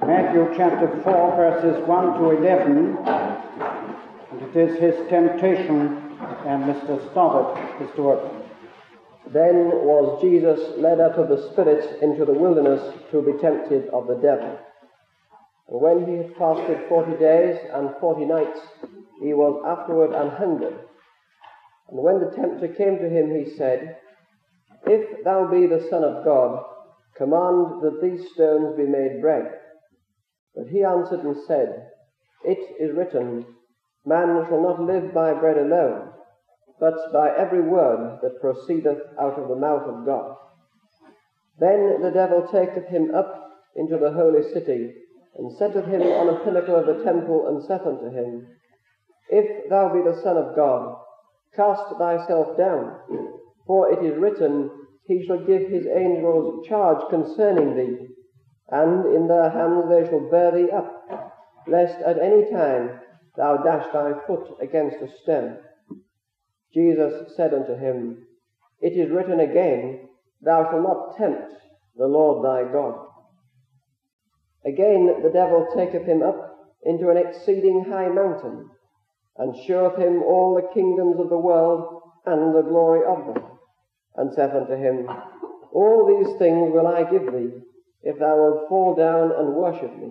Matthew chapter 4, verses 1 to 11, and it is his temptation, and Mr. Stoddart is to open. Then was Jesus led out of the Spirit into the wilderness to be tempted of the devil. And when he had fasted 40 days and 40 nights, he was afterward an hungered. And when the tempter came to him, he said, If thou be the Son of God, command that these stones be made bread. But he answered and said, It is written, Man shall not live by bread alone, but by every word that proceedeth out of the mouth of God. Then the devil taketh him up into the holy city, and setteth him on a pinnacle of the temple, and saith unto him, If thou be the Son of God, cast thyself down, for it is written, He shall give his angels charge concerning thee, and in their hands they shall bear thee up, lest at any time thou dash thy foot against a stone. Jesus said unto him, It is written again, Thou shalt not tempt the Lord thy God. Again the devil taketh him up into an exceeding high mountain, and sheweth him all the kingdoms of the world and the glory of them, and saith unto him, All these things will I give thee, if thou wilt fall down and worship me.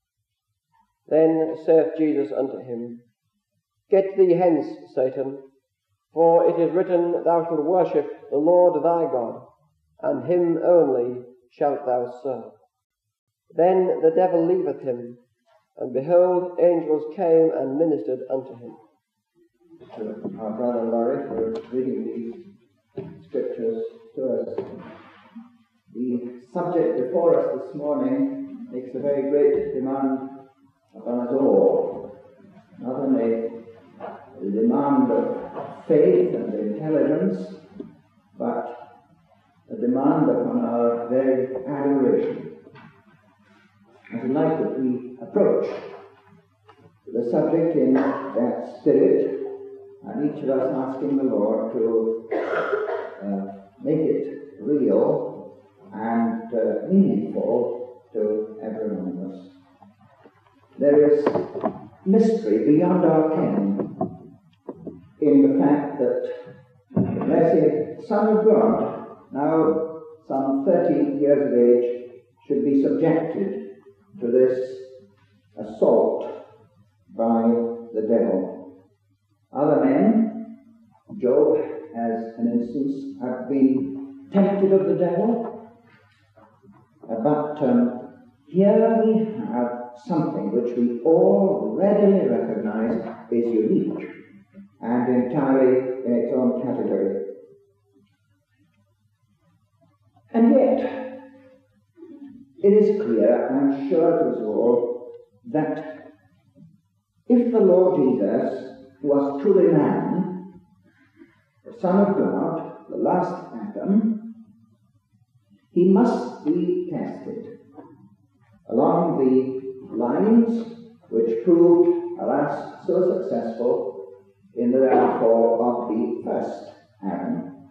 Then saith Jesus unto him, Get thee hence, Satan, for it is written, Thou shalt worship the Lord thy God, and him only shalt thou serve. Then the devil leaveth him, and behold, angels came and ministered unto him. To our brother Laurie for reading these scriptures to us. The subject before us this morning makes a very great demand upon us all. Not only the demand of faith and intelligence, but a demand upon our very adoration. I would like that we approach the subject in that spirit, and each of us asking the Lord to make it real and meaningful to every one of us. There is mystery beyond our ken in the fact that the blessed Son of God, now some 13 years of age, should be subjected to this assault by the devil. Other men, Job as an instance, have been tempted of the devil, but here we have something which we all readily recognize is unique and entirely in its own category. And yet, it is clear, I'm sure to us all, that if the Lord Jesus was truly man, the Son of God, the last Adam, he must be tested along the lines which proved, alas, so successful in the downfall of the first Adam.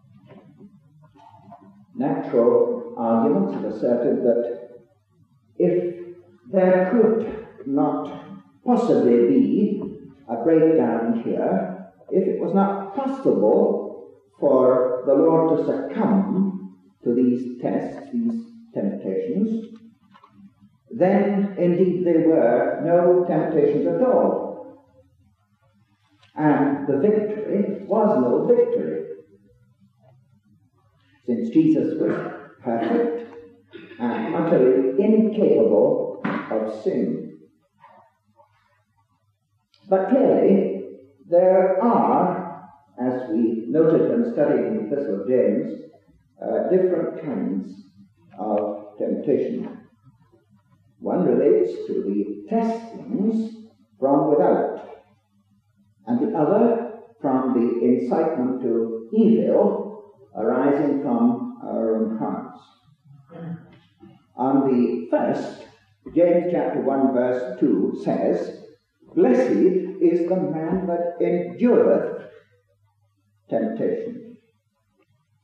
Natural arguments have asserted that if there could not possibly be a breakdown here, if it was not possible for the Lord to succumb to these tests, these temptations, then indeed there were no temptations at all. And the victory was no victory. Since Jesus was perfect and utterly incapable of sin. But clearly, there are, as we noted when studying the Epistle of James, different kinds of temptation. One relates to the testings from without, and the other from the incitement to evil arising from our own hearts. On the first, James chapter 1 verse 2 says, Blessed is the man that endureth temptation.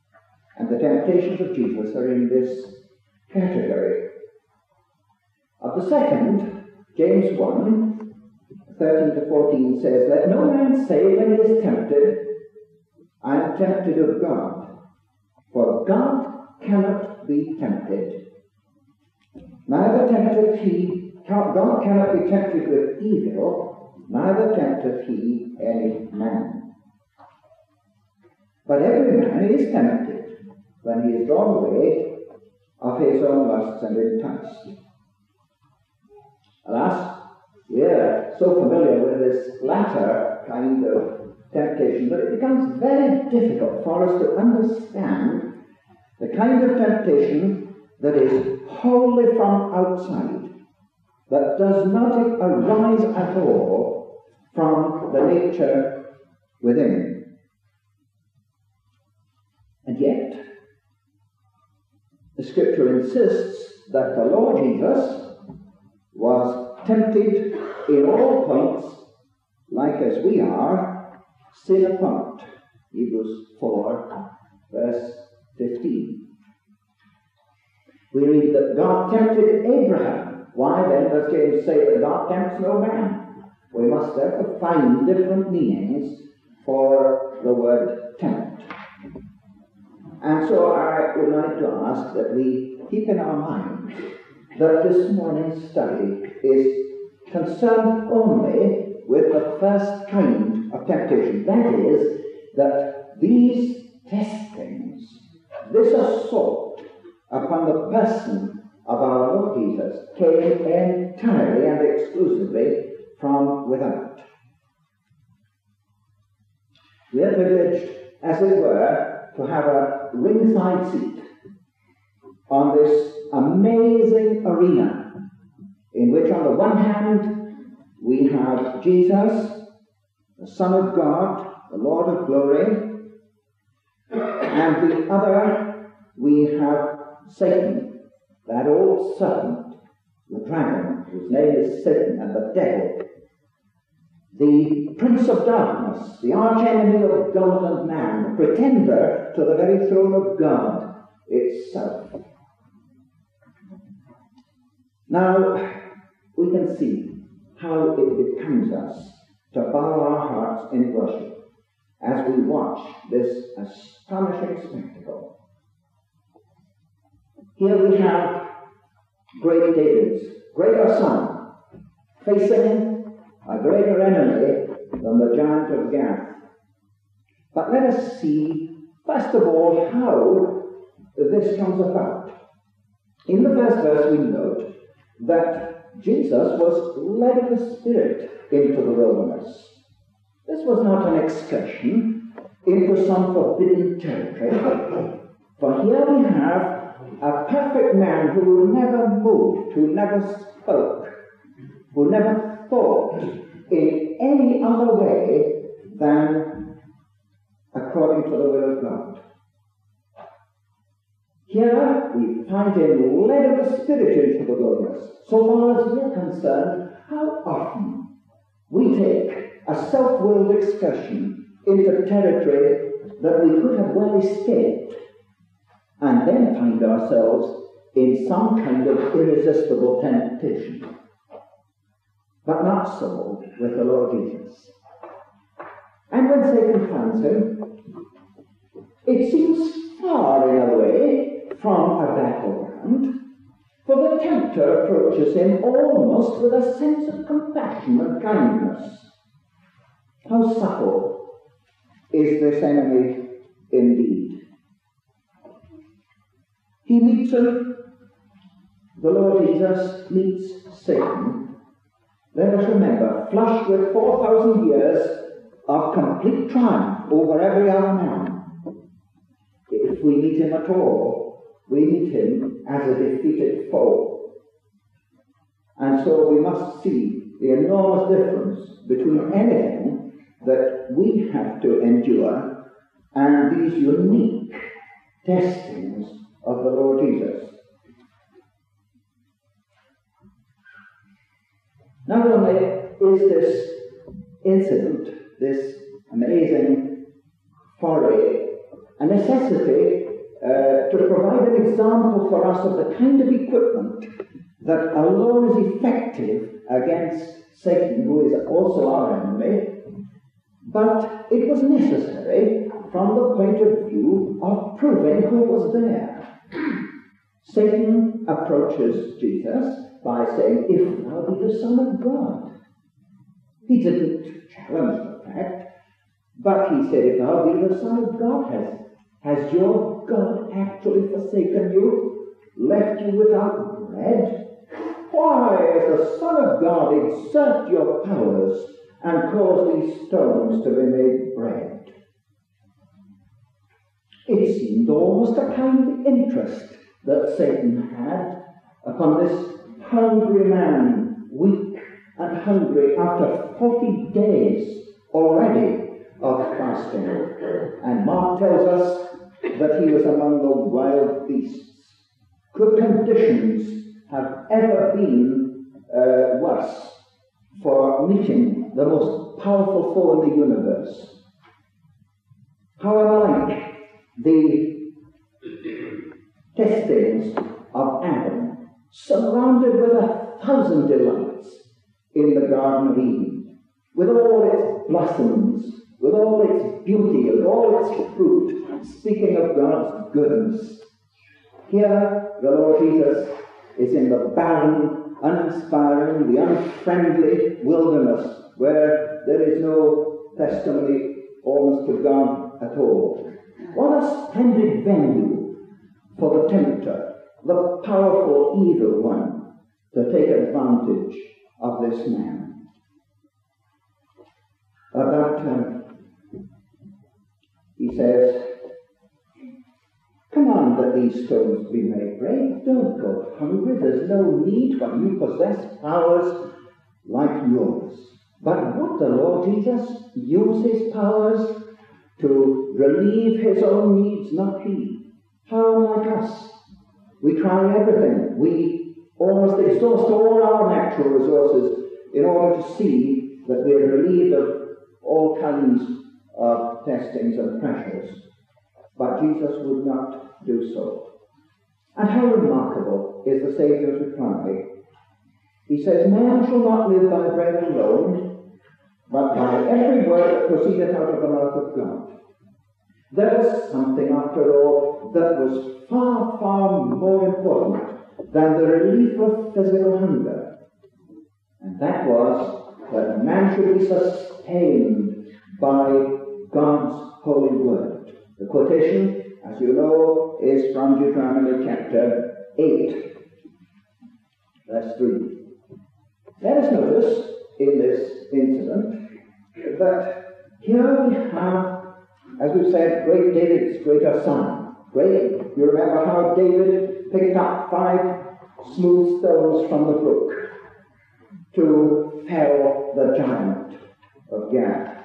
And the temptations of Jesus are in this category. But the second, James 1, 13 to 14 says, "Let no man say when he is tempted, I am tempted of God. For God cannot be tempted. Neither tempteth he, God cannot be tempted with evil, neither tempteth he any man. But every man is tempted when he is drawn away of his own lusts and enticed." Alas, we are so familiar with this latter kind of temptation that it becomes very difficult for us to understand the kind of temptation that is wholly from outside, that does not arise at all from the nature within. And yet, the Scripture insists that the Lord Jesus was tempted in all points, like as we are, sin apart. Hebrews 4, verse 15. We read that God tempted Abraham. Why then does James say that God tempts no man? We must therefore find different meanings for the word tempt. And so I would like to ask that we keep in our mind that this morning's study is concerned only with the first kind of temptation. That is, that these testings, this assault upon the person of our Lord Jesus, came entirely and exclusively from without. We are privileged, as it were, to have a ringside seat on this amazing arena in which, on the one hand, we have Jesus, the Son of God, the Lord of glory, and the other, we have Satan, that old serpent, the dragon, whose name is Satan, and the devil, the prince of darkness, the archenemy of God and man, the pretender to the very throne of God itself. Now, we can see how it becomes us to bow our hearts in worship as we watch this astonishing spectacle. Here we have great David's greater son facing a greater enemy than the giant of Gath. But let us see, first of all, how this comes about. In the first verse we note that Jesus was led of the Spirit into the wilderness. This was not an excursion into some forbidden territory, for here we have a perfect man who never moved, who never spoke, who never thought in any other way than according to the will of God. Here we find him led of the Spirit into the wilderness. So far as we are concerned, how often we take a self-willed excursion into territory that we could have well escaped, and then find ourselves in some kind of irresistible temptation. But not so with the Lord Jesus. And when Satan finds him, it seems far in a way from a battleground, for the tempter approaches him almost with a sense of compassion and kindness. How subtle is this enemy indeed. He meets him, the Lord Jesus meets Satan. Let us remember, flushed with 4,000 years of complete triumph over every other man. If we meet him at all, we meet him as a defeated foe. And so we must see the enormous difference between anything that we have to endure and these unique testings of the Lord Jesus. Not only is this incident, this amazing foray, a necessity to provide an example for us of the kind of equipment that alone is effective against Satan, who is also our enemy, but it was necessary from the point of view of proving who was there. Satan approaches Jesus by saying, "If thou be the Son of God." He didn't challenge the fact, but he said, "If thou be the Son of God, has your God actually forsaken you, left you without bread? Why, as the Son of God, exert your powers and cause these stones to be made bread?" It seemed almost a kind of interest that Satan had upon this hungry man, weak and hungry after 40 days already of fasting. And Mark tells us that he was among the wild beasts. Could conditions have ever been worse for meeting the most powerful foe in the universe? How unlike the testings of Adam, surrounded with 1,000 delights in the Garden of Eden, with all its blossoms, with all its beauty, with all its fruit, speaking of God's goodness. Here, the Lord Jesus is in the barren, uninspiring, the unfriendly wilderness, where there is no testimony almost to God at all. What a splendid venue for the tempter, the powerful evil one, to take advantage of this man. At that time, he says, "Command that these stones be made bread. Don't go hungry. There's no need, for you possess powers like yours." But would the Lord Jesus use his powers to relieve his own needs? Not he. How unlike us. We try everything. We almost exhaust all our natural resources in order to see that we are relieved of all kinds of testings and pressures. But Jesus would not do so. And how remarkable is the Saviour's reply. He says, "Man shall not live by bread alone, but by every word that proceedeth out of the mouth of God." There was something, after all, that was far, far more important than the relief of physical hunger. And that was that man should be sustained by God's holy word. The quotation, as you know, is from Deuteronomy chapter 8, verse 3. Let us notice in this incident that here we have, as we've said, great David's greater son. Great. You remember how David picked up 5 smooth stones from the brook to fell the giant of Gath.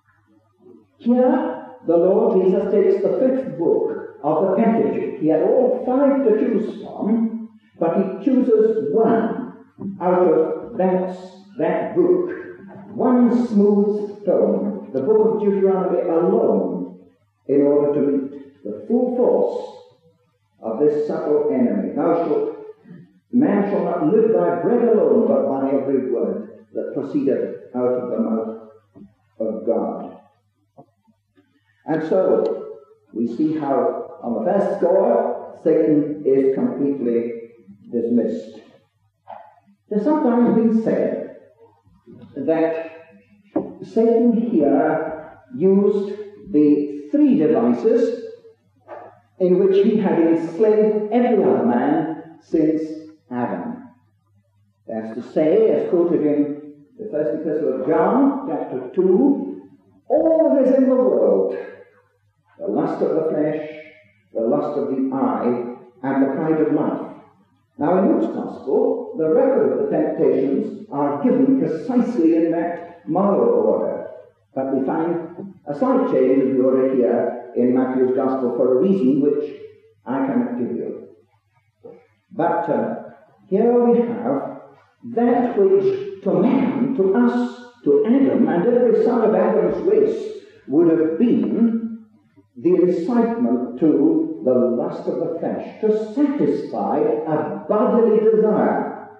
Here, the Lord Jesus takes the 5th book of the Pentateuch. He had all 5 to choose from, but he chooses one out of that book. One smooth stone, the book of Deuteronomy alone, in order to meet the full force of this subtle enemy. Man shall not live by bread alone, but by every word that proceedeth out of the mouth of God. And so, we see how, on the first score, Satan is completely dismissed. There's sometimes been said that Satan here used the 3 devices in which he had enslaved every other man since Adam. That's to say, as quoted in the first epistle of John, chapter 2, all that is in the world, the lust of the flesh, the lust of the eye, and the pride of life. Now, in Luke's Gospel, the record of the temptations are given precisely in that moral order. But we find a slight change of order here in Matthew's Gospel for a reason which I cannot give you. But here we have that which to man, to us, to Adam, and every son of Adam's race would have been the incitement to the lust of the flesh, to satisfy a bodily desire.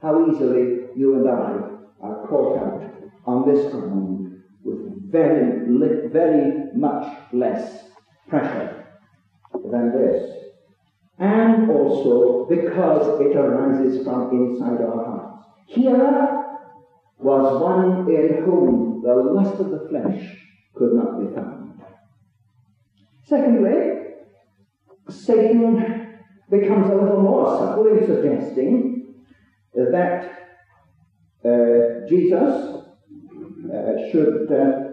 how easily you and I are caught out on this ground with very much less pressure than this. And also because it arises from inside our hearts. Here was one in whom the lust of the flesh could not be found. Secondly, Satan becomes a little more subtle in suggesting that Jesus should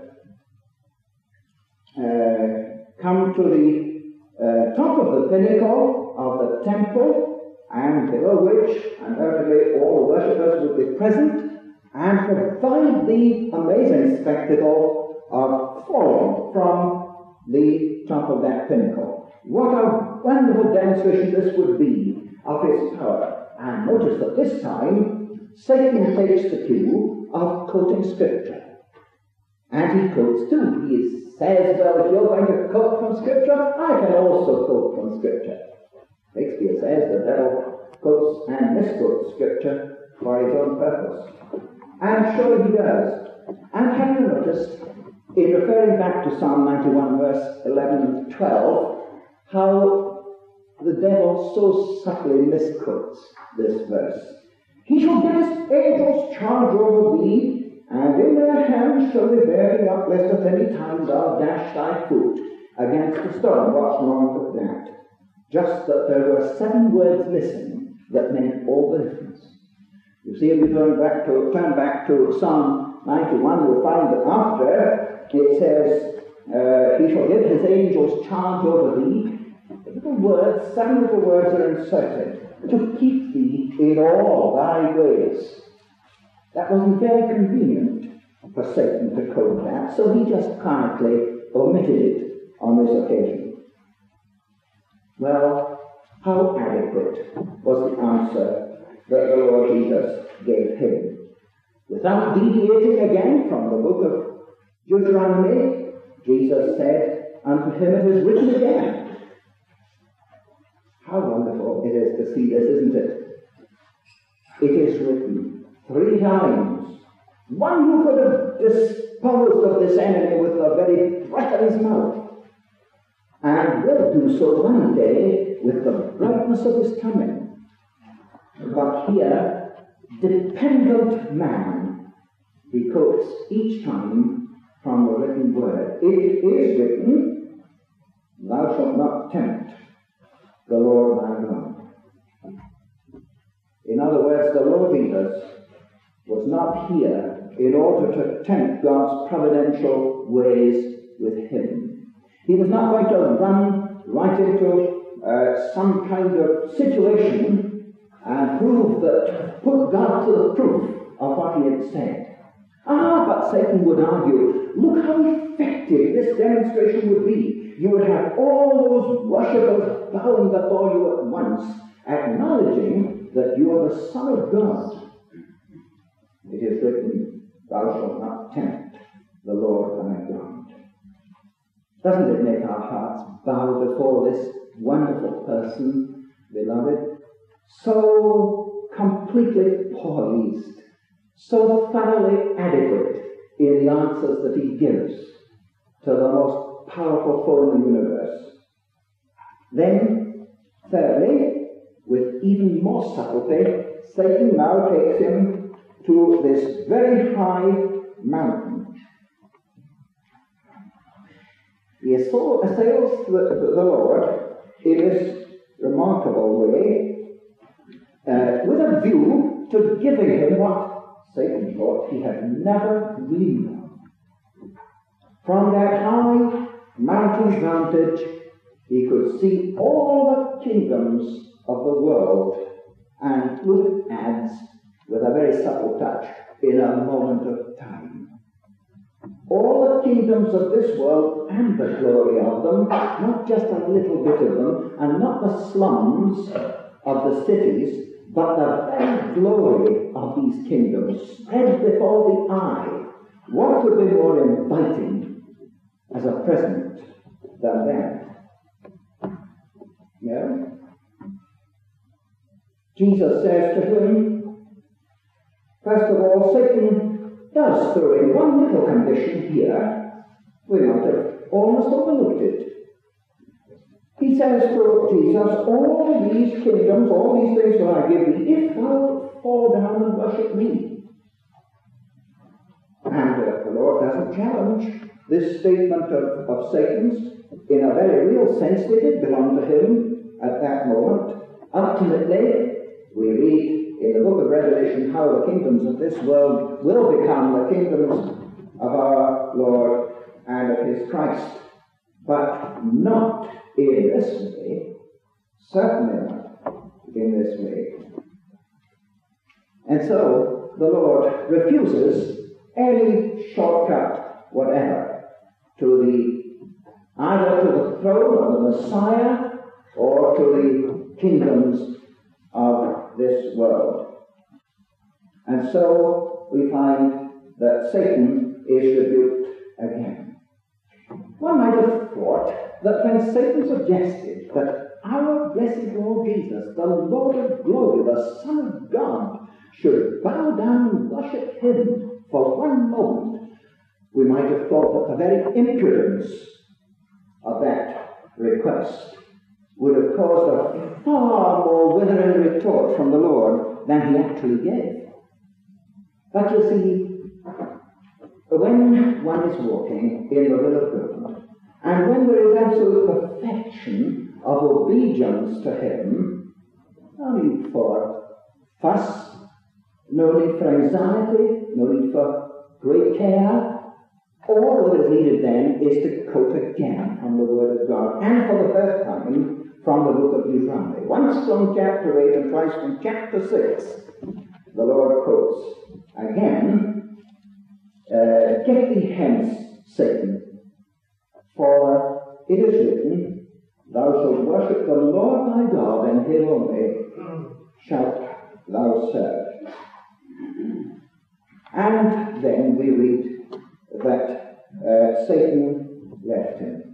come to the top of the pinnacle of the temple, and below which undoubtedly all the worshippers would be present, and provide the amazing spectacle of falling from the top of that pinnacle. What a wonderful demonstration this would be of his power. And notice that this time Satan takes the cue of quoting Scripture. And he quotes too. He says, well, if you're going to quote from Scripture, I can also quote from Scripture. Shakespeare says the devil quotes and misquotes Scripture for his own purpose. And surely he does. And have you noticed, in referring back to Psalm 91, verse 11 and 12, how the devil so subtly misquotes this verse? He shall give his angels charge over thee, and in their hands shall they bear thee up, lest at any time thou dash thy foot against a stone. What's wrong with that? Just that there were 7 words missing that meant all the difference. You see, if you turn back to Psalm 91, you'll find that after it says, he shall give his angels charge over thee, the little words, 7 little words are inserted to keep thee in all thy ways. That wasn't very convenient for Satan to quote that, so he just quietly omitted it on this occasion. Well, how adequate was the answer that the Lord Jesus gave him? Without deviating again from the book of Deuteronomy, Jesus said, unto him it is written again. How wonderful it is to see this, isn't it? It is written 3 times. One who could have disposed of this enemy with the very breath of his mouth, and will do so one day with the brightness of his coming. But here, dependent man, he quotes each time from the written word. It is written, thou shalt not tempt the Lord thy God. In other words, the Lord Jesus was not here in order to tempt God's providential ways with him. He was not going to run right into some kind of situation and put God to the proof of what he had said. But Satan would argue, look how effective this demonstration would be. You would have all those worshippers bowing before you at once, acknowledging that you are the Son of God. It is written, thou shalt not tempt the Lord thy God. Doesn't it make our hearts bow before this wonderful person, beloved? So completely poised, so thoroughly adequate in the answers that he gives to the most powerful foe in the universe. Then, thirdly, with even more subtlety, Satan now takes him to this very high mountain. He assails the Lord in this remarkable way, with a view to giving him what Satan thought he had never dreamed of. From that high mountain vantage, he could see all the kingdoms of the world, and Luke adds, with a very subtle touch, in a moment of time. All the kingdoms of this world and the glory of them, not just a little bit of them, and not the slums of the cities, but the very glory of these kingdoms spread before the eye. What could be more inviting as a present than that? Yeah? Jesus says to him, First of all, Satan does throw in one little condition here. We might have almost overlooked it. He says to Jesus, all these kingdoms, all these things will I give thee, if thou fall down and worship me. And the Lord doesn't challenge this statement of Satan's. In a very real sense, they did belong to him at that moment. Ultimately, we read in the book of Revelation how the kingdoms of this world will become the kingdoms of our Lord and of his Christ. But not in this way, certainly not in this way. And so the Lord refuses any shortcut whatever either to the throne of the Messiah or to the kingdoms of this world. And so we find that Satan is rebuked again. One might have thought that when Satan suggested that our blessed Lord Jesus, the Lord of glory, the Son of God, should bow down and worship him for one moment, we might have thought that the very impudence of that request would have caused a far more withering retort from the Lord than he actually gave. But you see, when one is walking in the will of God, and when there is absolute perfection of obedience to him, no need for fuss, no need for anxiety, no need for great care. All that is needed then is to quote again from the Word of God, and for the third time from the book of Deuteronomy. Once from chapter 8 and twice from chapter 6, the Lord quotes again, get thee hence, Satan, for it is written, thou shalt worship the Lord thy God, and him only shalt thou serve. And then we read that Satan left him.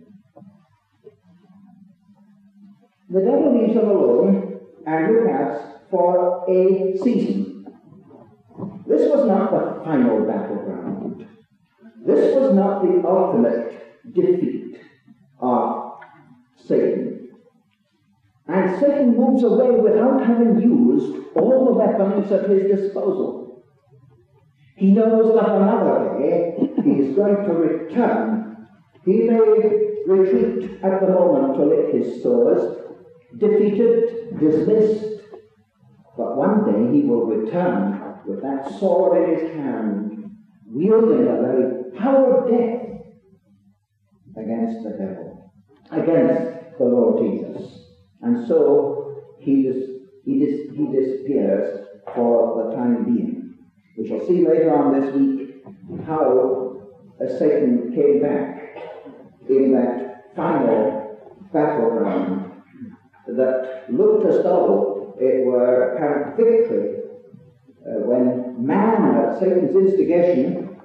The devil leaves him alone and look at for a season. This was not the final battleground. This was not the ultimate defeat of Satan. And Satan moves away without having used all the weapons at his disposal. He knows that another day he is going to return. He may retreat at the moment to lick his sores, defeated, dismissed, but one day he will return with that sword in his hand, wielding the very power of death against the devil, against the Lord Jesus. And so he disappears for the time being. We shall see later on this week how Satan came back in that final battleground that looked as though it were apparent victory when man, at Satan's instigation,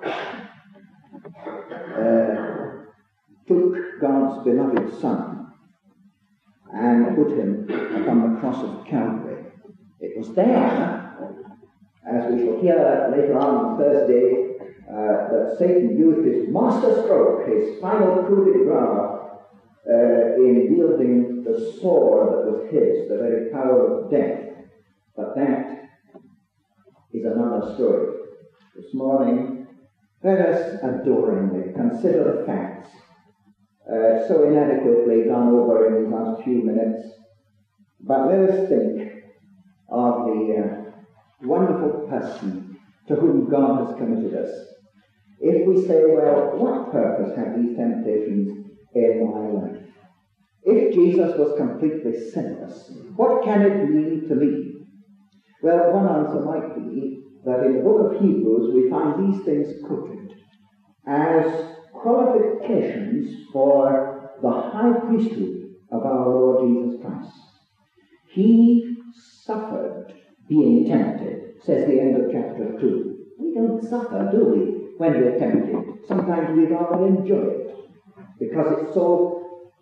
took God's beloved Son and put him upon the cross of Calvary. It was there, as we shall hear later on Thursday, that Satan used his master stroke, his final coup de grace, in wielding the sword that was his, the very power of death. But that is another story. This morning, let us adoringly consider the facts, so inadequately gone over in these last few minutes, but let us think of the wonderful person to whom God has committed us. If we say, well, what purpose have these temptations in my life? If Jesus was completely sinless, what can it mean to me? Well, one answer might be that in the book of Hebrews we find these things quoted as qualifications for the high priesthood of our Lord Jesus Christ. He suffered being tempted, says the end of chapter 2. We don't suffer, do we, when we're tempted? Sometimes we rather enjoy it, because it's so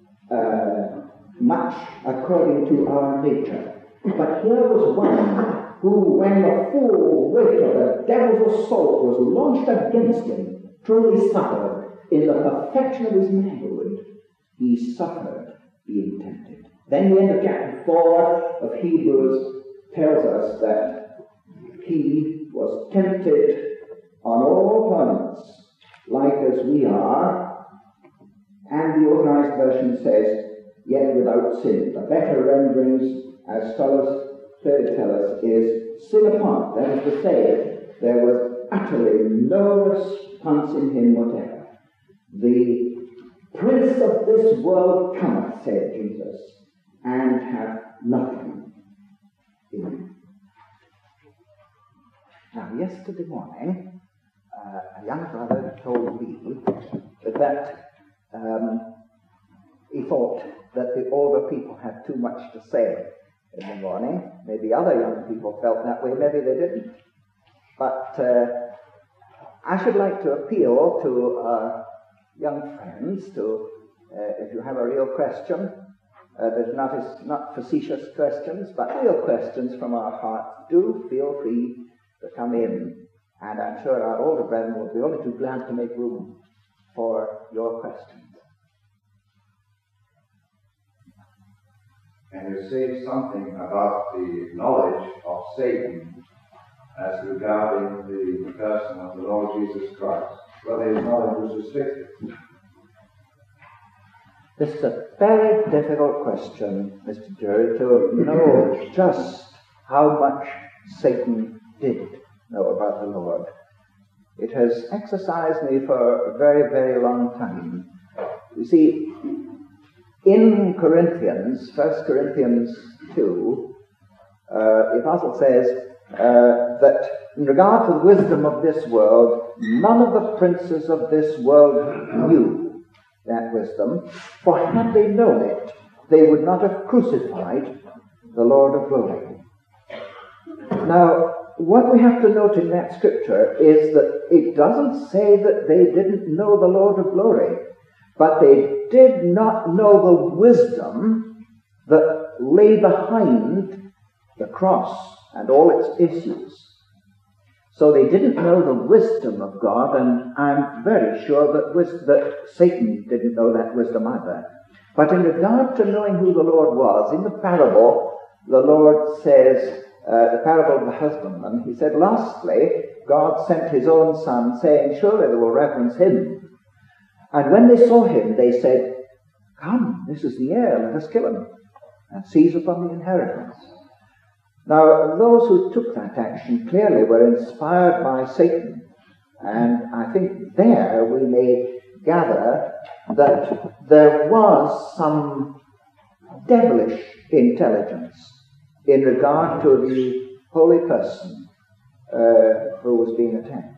much according to our nature. But here was one who, when the full weight of the devil's assault was launched against him, truly suffered in the perfection of his manhood. He suffered being tempted. Then the end of chapter 4 of Hebrews tells us that he was tempted on all points, like as we are, and the Authorized Version says, yet without sin. The better renderings, as scholars clearly tell us, is sin apart. That is to say, there was utterly no response in him whatever. The prince of this world cometh, said Jesus, and hath nothing in him. Now, yesterday morning, a young brother told me that he thought that the older people had too much to say in the morning. Maybe other young people felt that way, maybe they didn't. But I should like to appeal to young friends to, if you have a real question, there's not facetious questions, but real questions from our hearts, do feel free to come in. And I'm sure our older brethren will be only too glad to make room for your questions. And you say something about the knowledge of Satan as regarding the person of the Lord Jesus Christ, whether his knowledge was restricted. This is a very difficult question, Mr. Jury, to know just how much Satan did know about the Lord. It has exercised me for a very, very long time. You see, in Corinthians, 1 Corinthians 2, the Apostle says that in regard to the wisdom of this world, none of the princes of this world knew that wisdom, for had they known it, they would not have crucified the Lord of glory. Now, what we have to note in that scripture is that it doesn't say that they didn't know the Lord of glory, but they did not know the wisdom that lay behind the cross and all its issues. So they didn't know the wisdom of God, and I'm very sure that Satan didn't know that wisdom either. But in regard to knowing who the Lord was, in the parable, the Lord says, the parable of the husbandman, he said, lastly, God sent his own son, saying, surely they will reverence him. And when they saw him, they said, come, this is the heir, let us kill him, and seize upon the inheritance. Now, those who took that action clearly were inspired by Satan. And I think there we may gather that there was some devilish intelligence in regard to the holy person who was being attacked.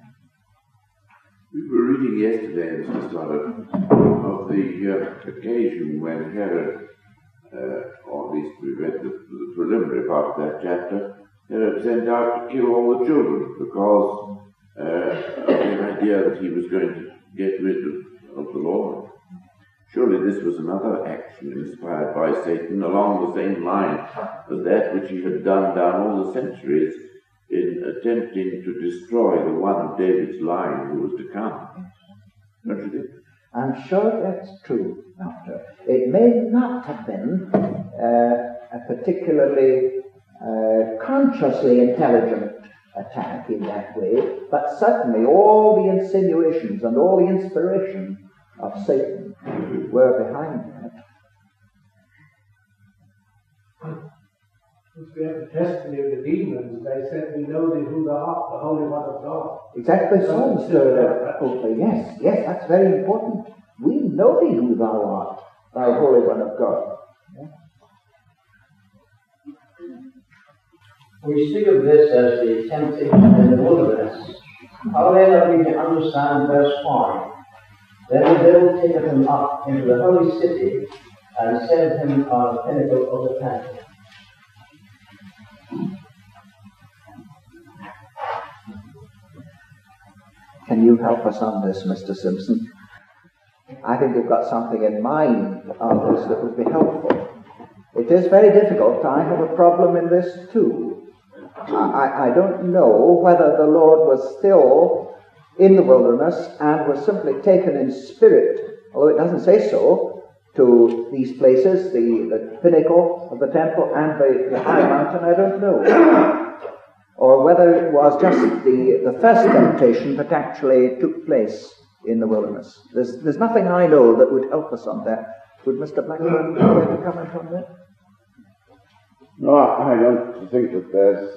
We were reading yesterday, Mr. Stoddard, of the occasion when Herod, or at least we read the preliminary part of that chapter, Herod sent out to kill all the children because of the idea that he was going to get rid of the Lord. Surely this was another action inspired by Satan along the same line as that which he had done down all the centuries in attempting to destroy the one of David's line who was to come. Don't you think? I'm sure that's true, Doctor. It may not have been a particularly consciously intelligent attack in that way, but certainly all the insinuations and all the inspiration of Satan were behind that. If we have the testimony of the demons, they said, we know thee who thou art, the Holy One of God. Exactly so, Mr. Oakley. Yes, that's very important. We know thee who thou art, thou Holy One of God. Yeah. We speak of this as the temptation in the wilderness. How then are we to understand verse 5? Then the devil taketh him up into the holy city, and set him on the pinnacle of the temple. Can you help us on this, Mr. Simpson? I think you've got something in mind on this that would be helpful. It is very difficult. I have a problem in this too. I don't know whether the Lord was still in the wilderness and was simply taken in spirit, although it doesn't say so, to these places, the pinnacle of the temple and the high mountain. I don't know. Or whether it was just the first temptation that actually took place in the wilderness. There's nothing I know that would help us on that. Would Mr. Blackburn care to comment on that? No, I don't think that there's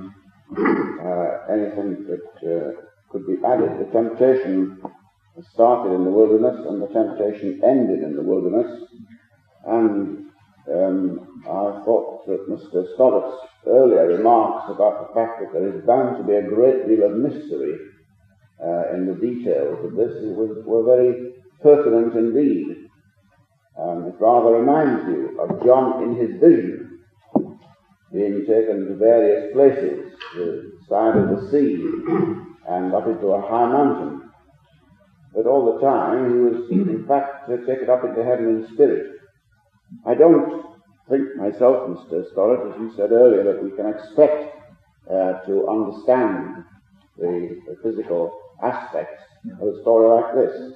anything that could be added. The temptation started in the wilderness and the temptation ended in the wilderness. And I thought that Mr. Stobbart's earlier remarks about the fact that there is bound to be a great deal of mystery in the details of this were very pertinent indeed. It rather reminds you of John in his vision, being taken to various places, the side of the sea, and up into a high mountain. But all the time he was, in fact, taken up into heaven in spirit. I don't think myself, Mr. Stoddart, as you said earlier, that we can expect to understand the physical aspects of a story like this.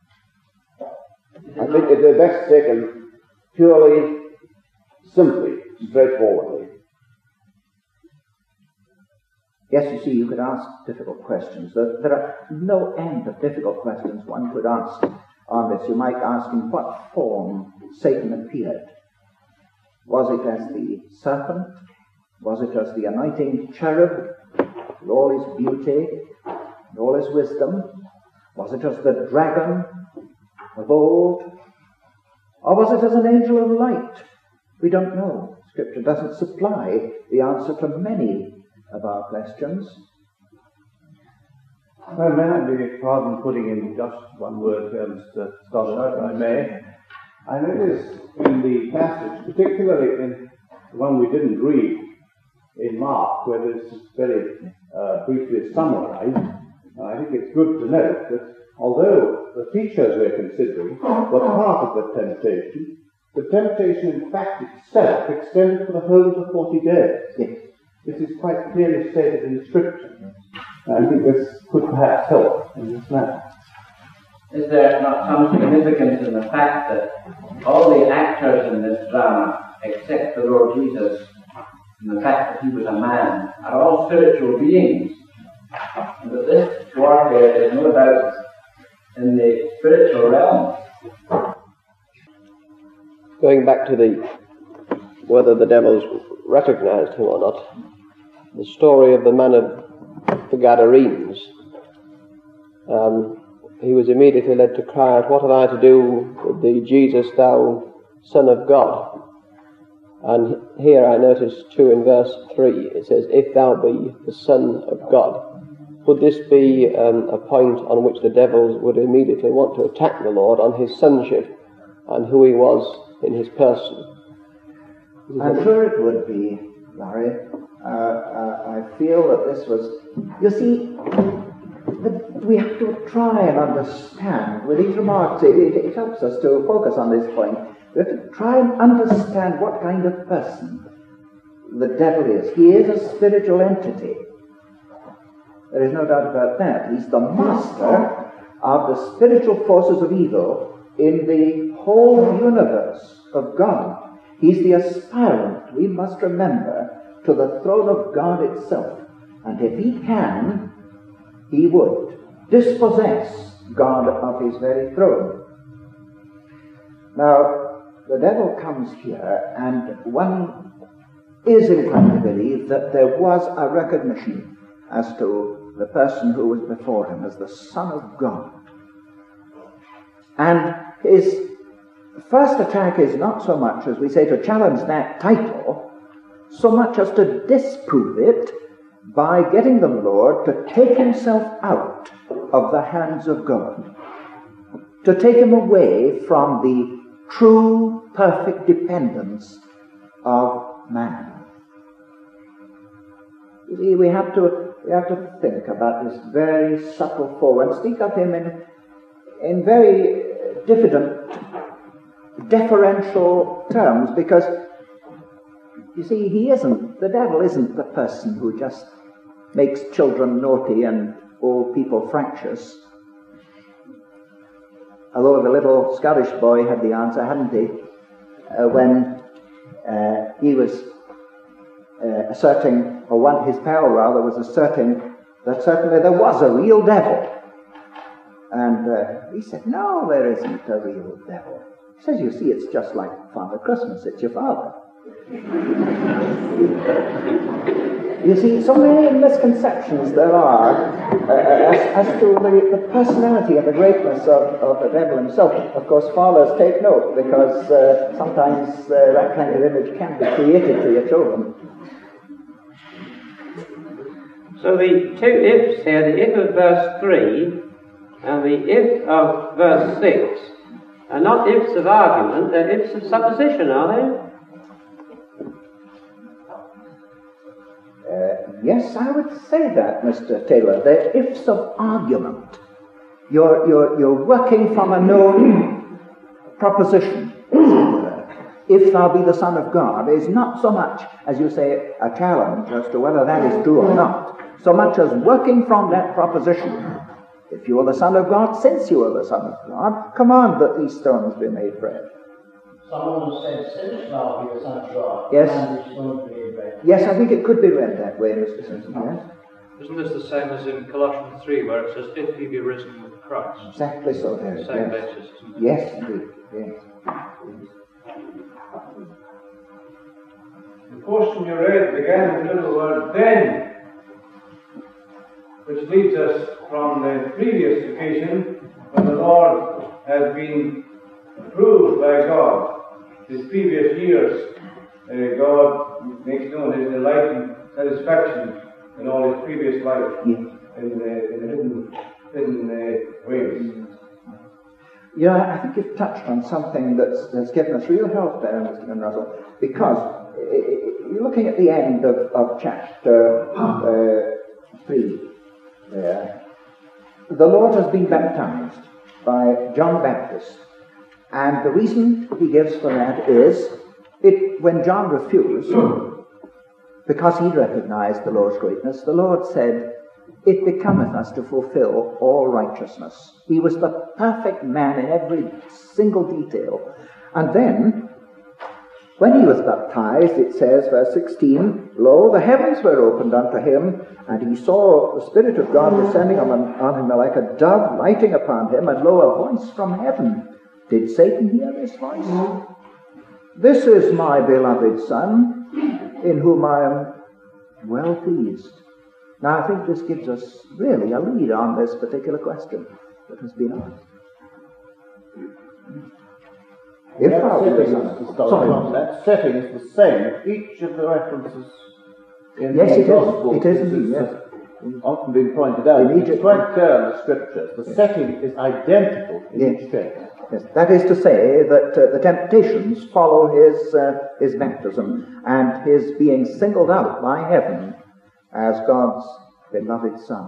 I think it's best taken purely, simply, straightforwardly. Yes, you see, you could ask difficult questions. There are no end of difficult questions one could ask on this. You might ask in what form Satan appeared. Was it as the serpent? Was it as the anointing cherub, with all his beauty and all his wisdom? Was it as the dragon of old? Or was it as an angel of light? We don't know. Scripture doesn't supply the answer to many of our questions. Well, may I beg pardon putting in just one word here, Mr. Stoddart, if I may? I notice in the passage, particularly in the one we didn't read in Mark, where this is very briefly summarized, I think it's good to note that although the features we're considering were part of the temptation in fact itself extended for the whole of the 40 days. Yes. This is quite clearly stated in Scripture. I think this could perhaps help in this matter. Is there not some significance in the fact that all the actors in this drama, except the Lord Jesus, and the fact that he was a man, are all spiritual beings? And that this warfare is no doubt in the spiritual realm. Going back to whether the devils recognized him or not, the story of the man of the Gadarenes, he was immediately led to cry out, "What have I to do with thee, Jesus, thou Son of God?" And here I notice too in verse 3, it says, "If thou be the Son of God." Would this be a point on which the devils would immediately want to attack the Lord on his sonship and who he was in his person? I'm sure it would be, Larry. I feel that this was... You see, we have to try and understand. With these remarks, it helps us to focus on this point. We have to try and understand what kind of person the devil is. He is a spiritual entity. There is no doubt about that. He's the master of the spiritual forces of evil in the whole universe of God. He's the aspirant, we must remember, to the throne of God itself. And if he can, he would dispossess God of his very throne. Now, the devil comes here, and one is inclined to believe that there was a recognition as to the person who was before him as the Son of God. And his first attack is not so much, as we say, to challenge that title, so much as to disprove it by getting the Lord to take himself out of the hands of God, to take him away from the true, perfect dependence of man. You see, we have to think about this very subtle foe and speak of him in very diffident, deferential terms, because You see, the devil isn't the person who just makes children naughty and old people fractious. Although the little Scottish boy had the answer, hadn't he? When he was asserting, or his pal rather was asserting that certainly there was a real devil. And he said, no, there isn't a real devil. He says, you see, it's just like Father Christmas, it's your father. You see, so many misconceptions there are as to the personality and the greatness of the devil himself. Of course, fathers, take note, because sometimes that kind of image can be created for your children. So the two ifs here, the if of verse 3 and the if of verse 6, are not ifs of argument, they're ifs of supposition, are they? Yes, I would say that, Mr. Taylor. They're ifs of argument. You're working from a known proposition. If thou be the Son of God is not so much, as you say, a challenge as to whether that is true or not, so much as working from that proposition. If you are the Son of God, since you are the Son of God, command that these stones be made bread. Someone said, since thou be the Son of God, yes. command these stones be made bread. Yes, I think it could be read that way, Mr. Simpson, yes. Isn't this the same as in Colossians 3, where it says, if he be risen with Christ? Exactly so, Derek. Same basis, isn't it? Yes, indeed, yes. The portion you read began with the little word then, which leads us from the previous occasion when the Lord has been approved by God. His previous years, God makes known his delight and satisfaction in all his previous life in the hidden ways. Yeah, I think you've touched on something that's given us real help there, Mr. Van Russell, because you're looking at the end of chapter 3 there. The Lord has been baptized by John Baptist, and the reason he gives for that is, when John refused, because he recognized the Lord's greatness, the Lord said, it becometh us to fulfill all righteousness. He was the perfect man in every single detail. And then, when he was baptized, it says, verse 16, lo, the heavens were opened unto him, and he saw the Spirit of God descending on him like a dove lighting upon him, and lo, a voice from heaven. Did Satan hear this voice? This is my beloved Son, in whom I am well pleased. Now, I think this gives us really a lead on this particular question that has been asked. That setting is the same. Each of the references in the Gospel has often been pointed out. It's quite clear in the Scriptures. The setting is identical in each case. Yes, that is to say that the temptations follow his baptism and his being singled out by heaven as God's beloved Son.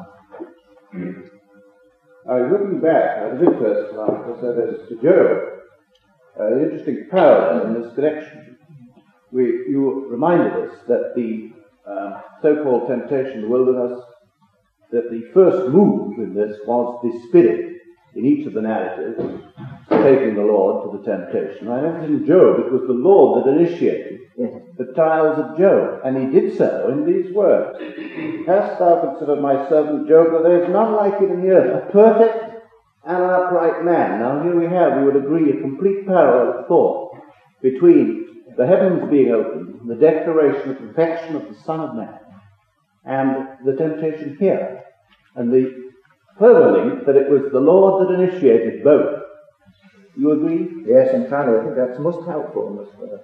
Looking back, I was interested, to Job. An interesting parallel in this connection. You reminded us that the so-called temptation in the wilderness, that the first move in this was the Spirit in each of the narratives, taking the Lord to the temptation. I noticed in Job it was the Lord that initiated the trials of Job, and he did so in these words. Hast thou considered my servant Job, that there is none like him in the earth, a perfect and an upright man. Now here we would agree, a complete parallel of thought between the heavens being opened, the declaration of perfection of the Son of Man, and the temptation here, and the further link that it was the Lord that initiated both. You agree? Yes, entirely. I think that's most helpful.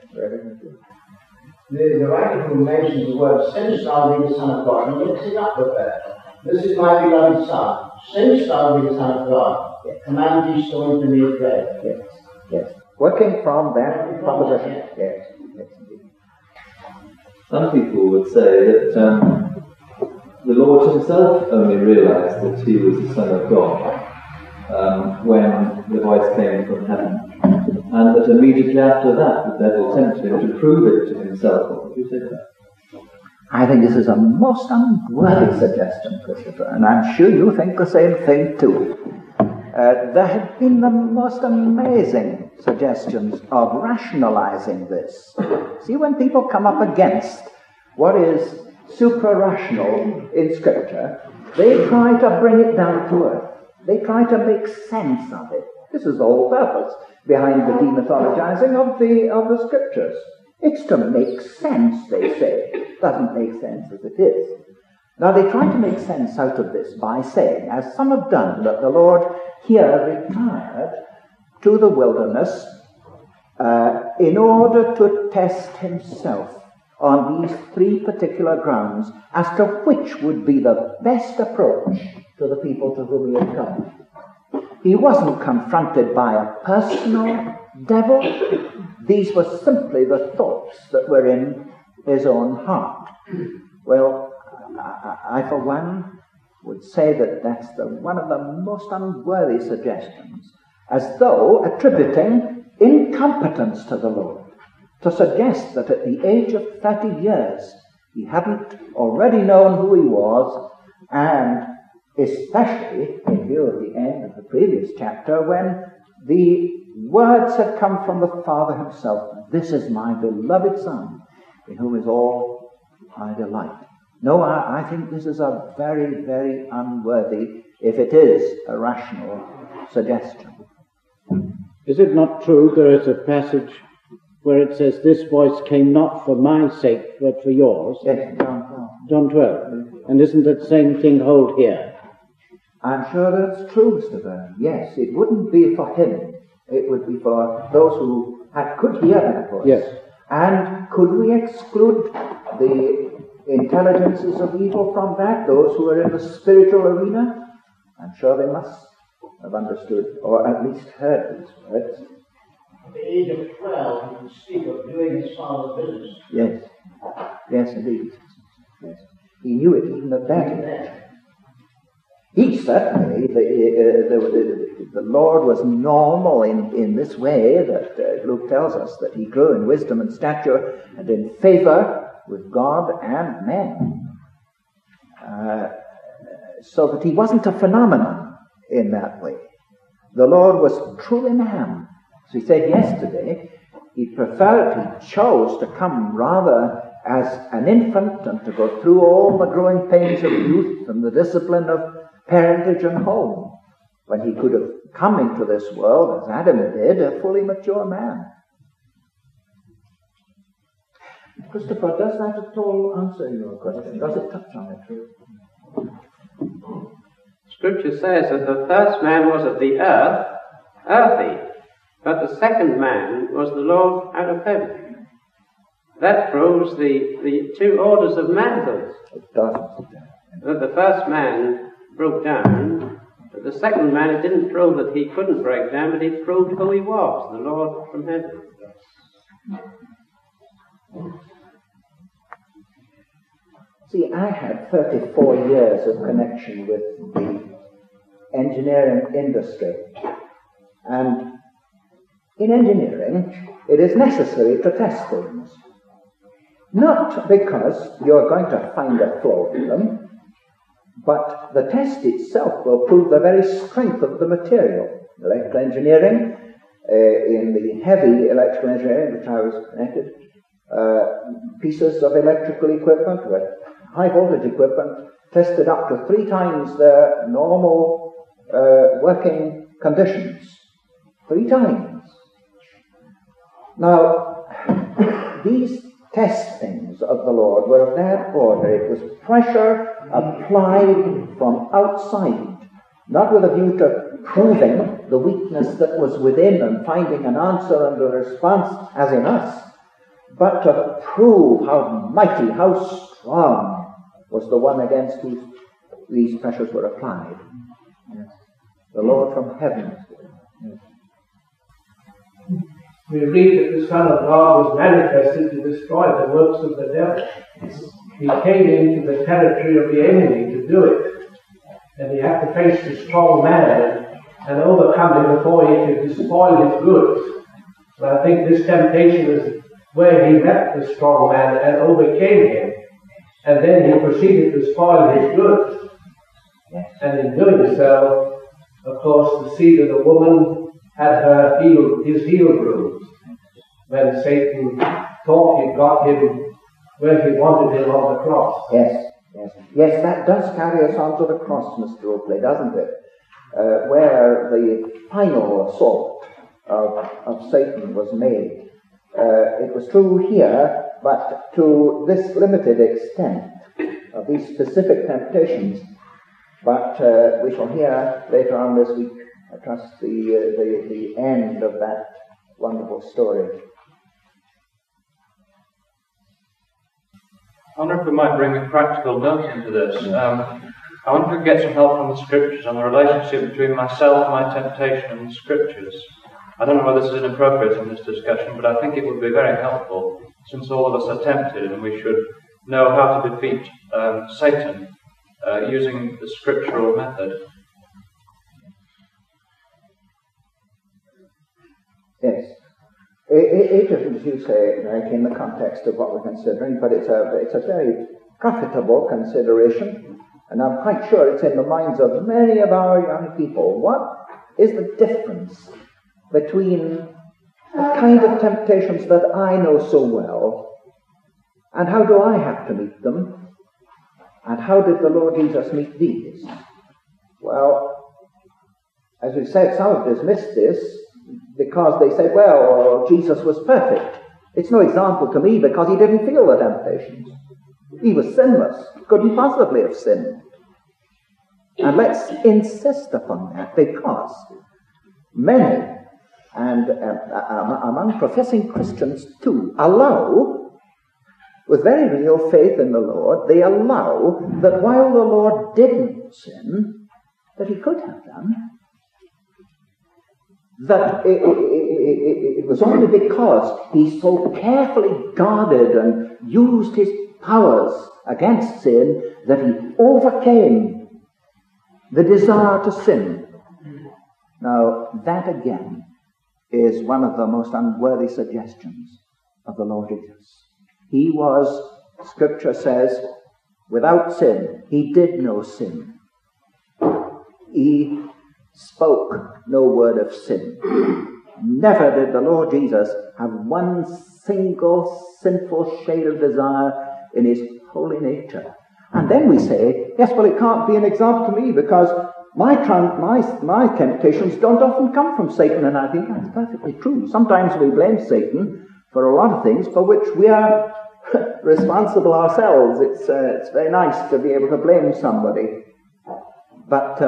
The writer who mentions the word, since thou be the Son of God, he mixes it up with that. This is my beloved Son. Since thou be the Son of God, command these stones to be made bread. Yes, yes. Working from that proposition. Yes, yes, indeed. Some people would say that the Lord himself only realized that he was the Son of God when the voice came from heaven. and that immediately after that the devil tempted him to prove it to himself. What would you say to that? I think this is a most unworthy suggestion, Christopher, and I'm sure you think the same thing too. There have been the most amazing suggestions of rationalizing this. See, when people come up against what is supra-rational in Scripture, they try to bring it down to earth. They try to make sense of it. This is the whole purpose behind the demythologizing of the Scriptures. It's to make sense, they say. It doesn't make sense as it is. Now, they try to make sense out of this by saying, as some have done, that the Lord here retired to the wilderness in order to test himself on these three particular grounds as to which would be the best approach to the people to whom he had come. He wasn't confronted by a personal devil. These were simply the thoughts that were in his own heart. Well, I for one would say that that's one of the most unworthy suggestions, as though attributing incompetence to the Lord, to suggest that at the age of 30 years he hadn't already known who he was, and especially in view of the end of the previous chapter when the words had come from the Father himself, "This is my beloved Son, in whom is all I delight." No, I think this is a very, very unworthy, if it is a rational suggestion. Is it not true there is a passage where it says, "This voice came not for my sake, but for yours"? Yes, John 12. John 12. And isn't that same thing hold here? I'm sure that's true, Mr. Byrne. Yes, it wouldn't be for him. It would be for those who could hear that voice. Yes. And could we exclude the intelligences of evil from that, those who are in the spiritual arena? I'm sure they must have understood, or at least heard these words. At the age of 12, he could speak of doing his Father's business. Yes. Yes, indeed. Yes. He knew it even at that age. He certainly, the Lord was normal in this way that Luke tells us, that he grew in wisdom and stature and in favor with God and men. So that he wasn't a phenomenon in that way. The Lord was truly man. As we said yesterday, he chose to come rather as an infant and to go through all the growing pains of youth and the discipline of parentage and home, when he could have come into this world, as Adam did, a fully mature man. Christopher, does that at all answer your question? Does it touch on it? Scripture says that the first man was of the earth, earthy, but the second man was the Lord out of heaven. That proves the two orders of manhood. It does. That the first man broke down, but the second man, it didn't prove that he couldn't break down, but it proved who he was, the Lord from heaven. See, I had 34 years of connection with the engineering industry. And in engineering, it is necessary to test things. Not because you're going to find a flaw in them, but the test itself will prove the very strength of the material. Electrical engineering, in the heavy electrical engineering, which I was connected, pieces of electrical equipment, with high voltage equipment, tested up to 3 times their normal working conditions. 3 times. Now, these testings of the Lord were of that order. It was pressure applied from outside, not with a view to proving the weakness that was within and finding an answer and a response as in us, but to prove how mighty, how strong was the one against whom these pressures were applied. Yes. The Lord from heaven. Yes. We read that the Son of God was manifested to destroy the works of the devil. He came into the territory of the enemy to do it. And he had to face the strong man and overcome him before he could despoil his goods. But I think this temptation is where he met the strong man and overcame him. And then he proceeded to spoil his goods. And in doing so, of course, the seed of the woman had his heel bruised. When Satan thought he'd got him where he wanted him on the cross. Yes, that does carry us on to the cross, Mr. Oakley, doesn't it? Where the final assault of Satan was made. It was true here, but to this limited extent of these specific temptations. But we shall hear later on this week, I trust, the end of that wonderful story. I wonder if we might bring a practical note into this. I wonder if we could get some help from the Scriptures on the relationship between myself, my temptation, and the Scriptures. I don't know whether this is inappropriate in this discussion, but I think it would be very helpful, since all of us are tempted, and we should know how to defeat Satan using the scriptural method. Yes. It isn't, as you say, like in the context of what we're considering, but it's a very profitable consideration, and I'm quite sure it's in the minds of many of our young people. What is the difference between the kind of temptations that I know so well, and how do I have to meet them, and how did the Lord Jesus meet these? Well, as we've said, some have dismissed this because they said, well, Jesus was perfect. It's no example to me because he didn't feel the temptations. He was sinless, couldn't possibly have sinned. And let's insist upon that, because many, and among professing Christians too, allow, with very real faith in the Lord, they allow that while the Lord didn't sin, that he could have done, that it was only because he so carefully guarded and used his powers against sin that he overcame the desire to sin. Now, that again is one of the most unworthy suggestions of the Lord Jesus. He was, Scripture says, without sin. He did no sin. He spoke no word of sin. Never did the Lord Jesus have one single sinful shade of desire in his holy nature. And then we say, yes, well, it can't be an example to me because my temptations don't often come from Satan, and I think that's perfectly true. Sometimes we blame Satan for a lot of things for which we are responsible ourselves. It's very nice to be able to blame somebody. But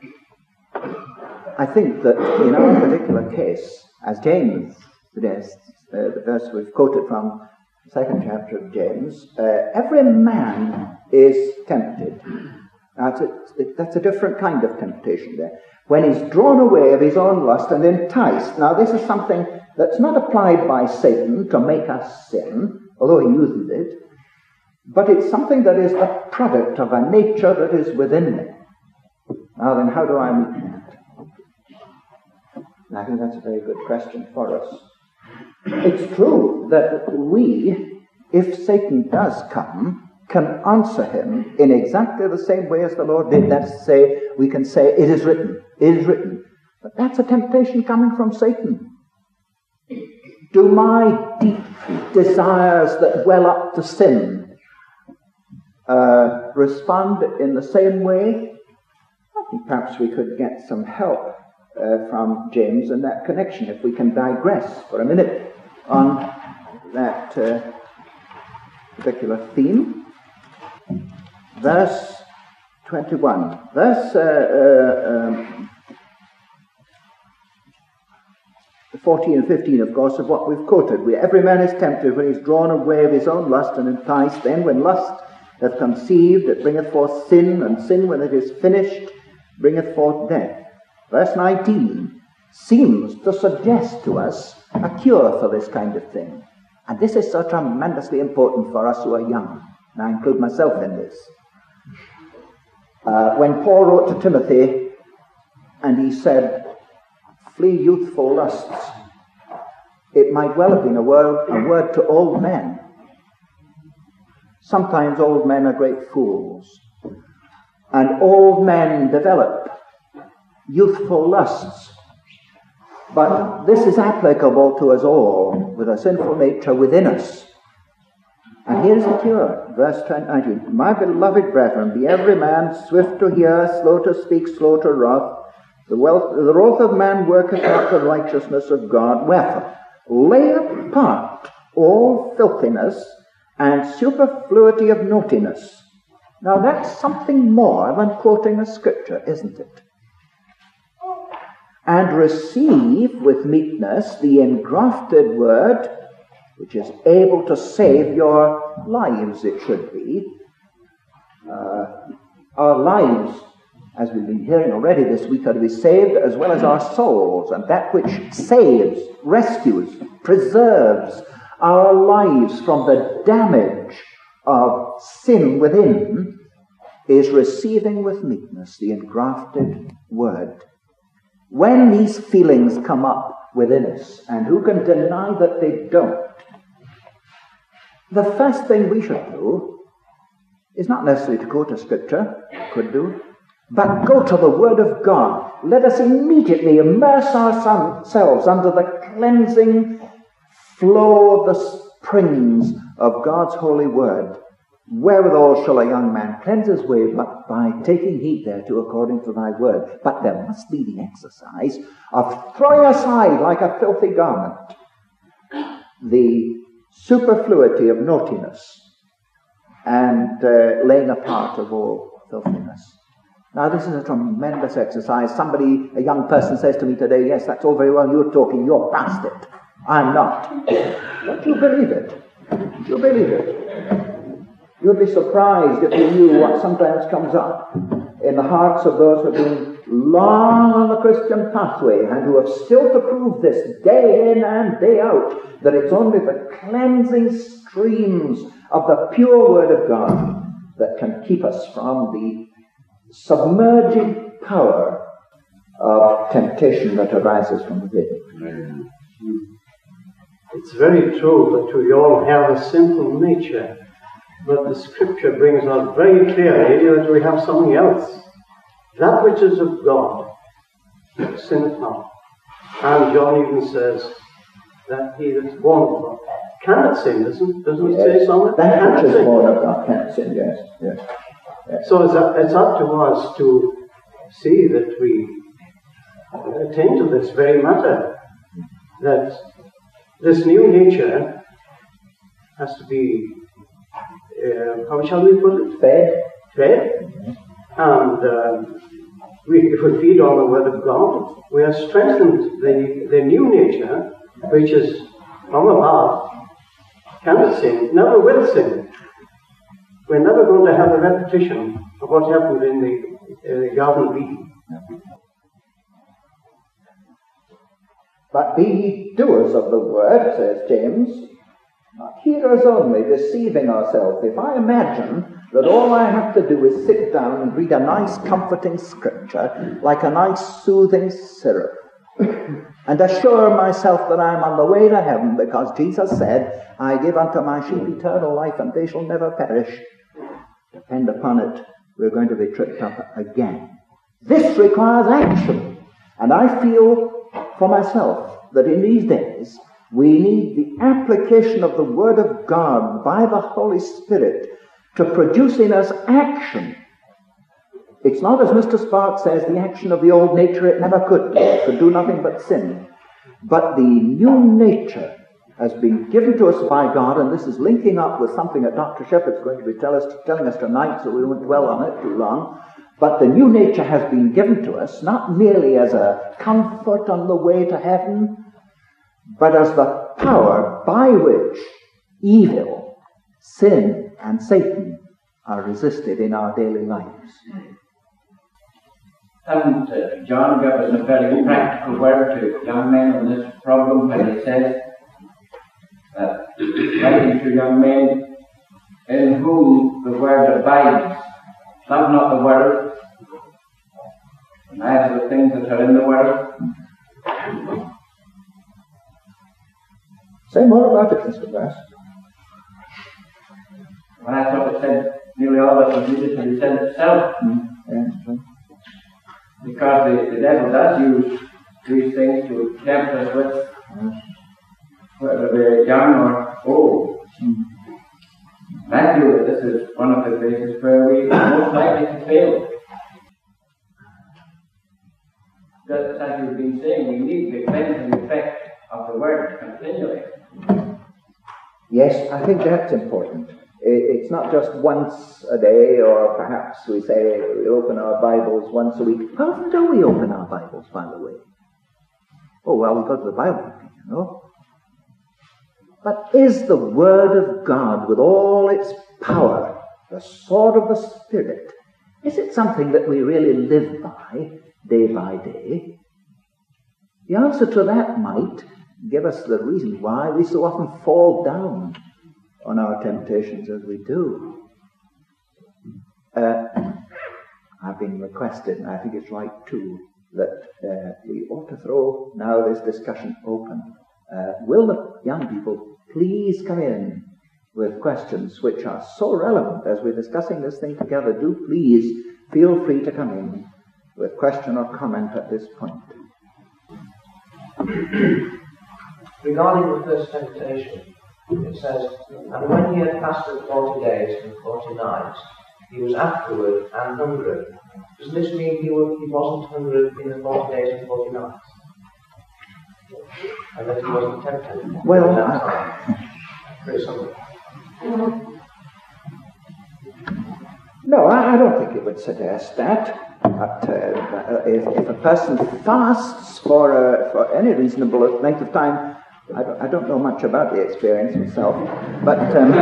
I think that in our particular case, as James suggests, the verse we've quoted from the second chapter of James, every man is tempted. That's a different kind of temptation there. When he's drawn away of his own lust and enticed. Now this is something that's not applied by Satan to make us sin, although he uses it, but it's something that is a product of a nature that is within me. Now then, how do I meet that? And I think that's a very good question for us. It's true that we, if Satan does come, can answer him in exactly the same way as the Lord did. That's to say, we can say, it is written, it is written. But that's a temptation coming from Satan. Do my deep desires that well up to sin respond in the same way? I think perhaps we could get some help from James in that connection, if we can digress for a minute on that particular theme. Verse 21. Verse 14 and 15, of course, of what we've quoted. Every man is tempted when he's drawn away of his own lust and enticed. Then when lust hath conceived, it bringeth forth sin, and sin, when it is finished, bringeth forth death. Verse 19 seems to suggest to us a cure for this kind of thing. And this is so tremendously important for us who are young. And I include myself in this. When Paul wrote to Timothy, and he said, flee youthful lusts, it might well have been a word to old men. Sometimes old men are great fools, and old men develop youthful lusts. But this is applicable to us all, with a sinful nature within us. And here's the cure, verse 19. My beloved brethren, be every man swift to hear, slow to speak, slow to wrath. The wrath of man worketh not the righteousness of God. Wherefore, lay apart all filthiness and superfluity of naughtiness. Now that's something more than quoting a scripture, isn't it? And receive with meekness the engrafted word, which is able to save your lives, it should be. Our lives, as we've been hearing already this week, are to be saved as well as our souls, and that which saves, rescues, preserves our lives from the damage of sin within is receiving with meekness the engrafted word. When these feelings come up within us, and who can deny that they don't, the first thing we should do is not necessarily to go to Scripture, could do, but go to the Word of God. Let us immediately immerse ourselves under the cleansing flow of the springs of God's holy Word. Wherewithal shall a young man cleanse his way, but by taking heed thereto according to thy word. But there must be the exercise of throwing aside like a filthy garment the superfluity of naughtiness and laying apart of all filthiness. Now this is a tremendous exercise. A young person says to me today, yes, that's all very well, you're talking, you're past it. I'm not. Don't you believe it? Do you believe it? You'd be surprised if you knew what sometimes comes up in the hearts of those who have been long on the Christian pathway and who have still to prove this day in and day out, that it's only the cleansing streams of the pure Word of God that can keep us from the submerging power of temptation that arises from within. It's very true that we all have a sinful nature. But the Scripture brings out very clearly that we have something else. That which is of God sinneth not. And John even says that he that's born of God cannot sin, doesn't it say something? That which is born of God cannot sin, yes. So it's up to us to see that we attain to this very matter, that this new nature has to be how shall we put it? Fed. And if we feed on the Word of God, we have strengthened the new nature, which is from above, cannot sin, never will sin. We're never going to have a repetition of what happened in the Garden of Eden. But be ye doers of the Word, says James, not hearers only, deceiving ourselves. If I imagine that all I have to do is sit down and read a nice comforting scripture, like a nice soothing syrup, and assure myself that I am on the way to heaven because Jesus said, I give unto my sheep eternal life and they shall never perish. Depend upon it, we're going to be tripped up again. This requires action. And I feel for myself that in these days, we need the application of the Word of God by the Holy Spirit to produce in us action. It's not, as Mr. Spark says, the action of the old nature. It never could do. It could do nothing but sin. But the new nature has been given to us by God, and this is linking up with something that Dr. Shepherd's going to be telling us tonight, so we won't dwell on it too long. But the new nature has been given to us, not merely as a comfort on the way to heaven, but as the power by which evil, sin, and Satan are resisted in our daily lives. And John gave us a very practical word to young men on this problem when he says that writing to young men in whom the word abides, love not the world, neither the things that are in the world. Say more about it, Mr. Bass. Well, I thought it said nearly all that was needed to be said itself. Yes. Because the devil does use these things to tempt us with, whether they're young or old. I feel that this is one of the places where we are most likely to fail. Just as you've been saying, we need the cleansing effect of the Word continually. Yes, I think that's important. It's not just once a day, or perhaps we say we open our Bibles once a week. How often do we open our Bibles, by the way? Oh, well, we go to the Bible, you know. But is the Word of God, with all its power, the sword of the Spirit, is it something that we really live by day? The answer to that might give us the reason why we so often fall down on our temptations as we do. I've been requested, and I think it's right too, that we ought to throw now this discussion open. Will the young people please come in with questions which are so relevant as we're discussing this thing together? Do please feel free to come in with question or comment at this point. Regarding the first temptation, it says, and when he had fasted 40 days and 40 nights, he was afterward and hungry. Does this mean he wasn't hungry in the 40 days and 40 nights? And that he wasn't tempted? Well, pretty simple. No, I don't think it would suggest that. But if a person fasts for any reasonable length of time, I don't know much about the experience myself, but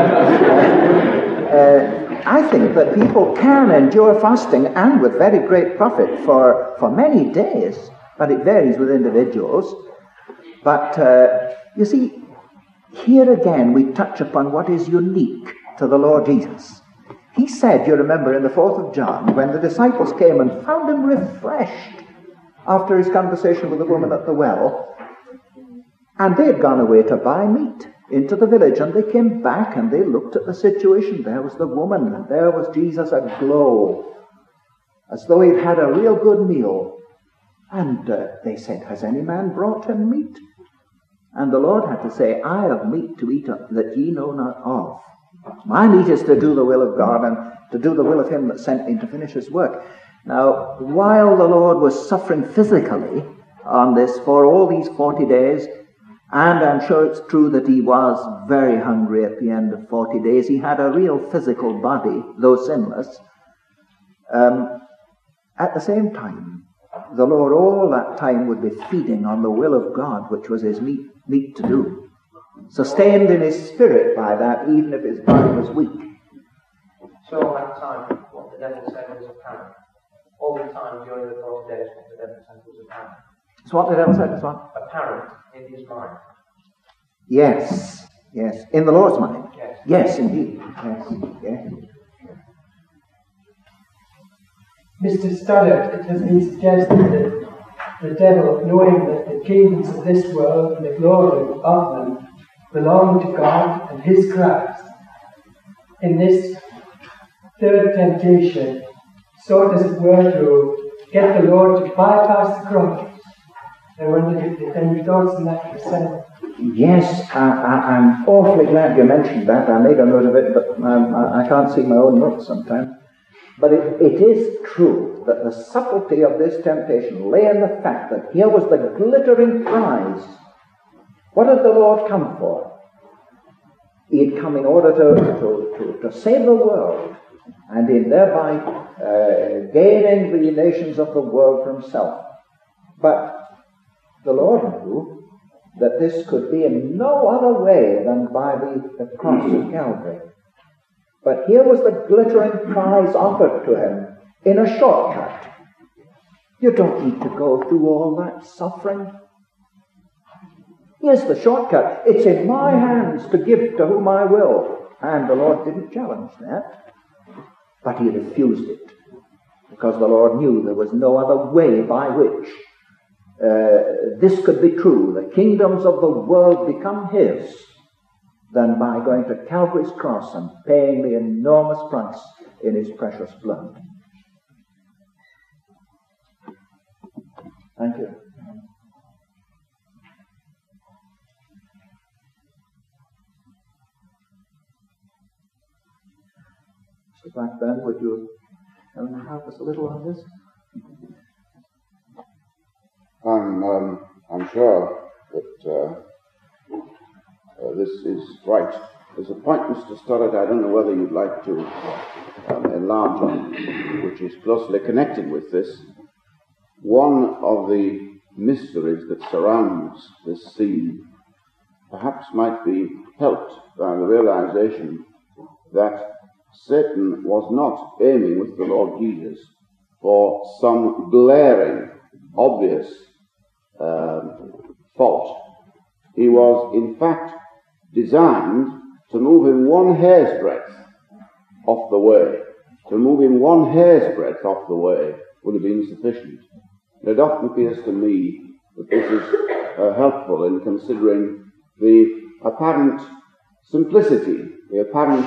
I think that people can endure fasting, and with very great profit, for many days, but it varies with individuals. But you see, here again we touch upon what is unique to the Lord Jesus. He said, you remember in the 4th of John, when the disciples came and found him refreshed after his conversation with the woman at the well, and they had gone away to buy meat into the village, and they came back and they looked at the situation. There was the woman, and there was Jesus aglow, as though he'd had a real good meal. And they said, has any man brought him meat? And the Lord had to say, I have meat to eat that ye know not of. My meat is to do the will of God and to do the will of him that sent me to finish his work. Now, while the Lord was suffering physically on this for all these 40 days, and I'm sure it's true that he was very hungry at the end of 40 days, he had a real physical body, though sinless. At the same time, the Lord all that time would be feeding on the will of God, which was his meat to do. Sustained in his spirit by that, even if his body was weak. So all that time, what the devil said was apparent. All the time during the 40 days, what the devil said was apparent. So what the devil said was what? Apparent in his mind. Yes. In the Lord's mind. Yes, indeed. Yes. Mr. Stoddart, it has been suggested that the devil, knowing that the kingdoms of this world and the glory of them belong to God and his Christ, in this third temptation, sought as it were to get the Lord to bypass the cross. I wonder if there are any thoughts on that yourself. Yes, I'm awfully glad you mentioned that. I made a note of it, but I can't see my own notes sometimes. But it is true that the subtlety of this temptation lay in the fact that here was the glittering prize. What had the Lord come for? He had come in order to save the world, and in thereby gaining the nations of the world for himself. But the Lord knew that this could be in no other way than by the cross of Calvary. But here was the glittering prize offered to him in a shortcut. You don't need to go through all that suffering. Here's the shortcut. It's in my hands to give to whom I will. And the Lord didn't challenge that. But he refused it, because the Lord knew there was no other way by which this could be true. The kingdoms of the world become his than by going to Calvary's cross and paying the enormous price in his precious blood. Thank you. Mr. Blackburn, would you help us a little on this? I'm sure that this is right. There's a point, Mr. Stoddart, I don't know whether you'd like to enlarge on, which is closely connected with this. One of the mysteries that surrounds this scene perhaps might be helped by the realization that Satan was not aiming with the Lord Jesus for some glaring, obvious fault. He was, in fact, designed to move him one hair's breadth off the way. To move him one hair's breadth off the way would have been sufficient. It often appears to me that this is helpful in considering the apparent simplicity, the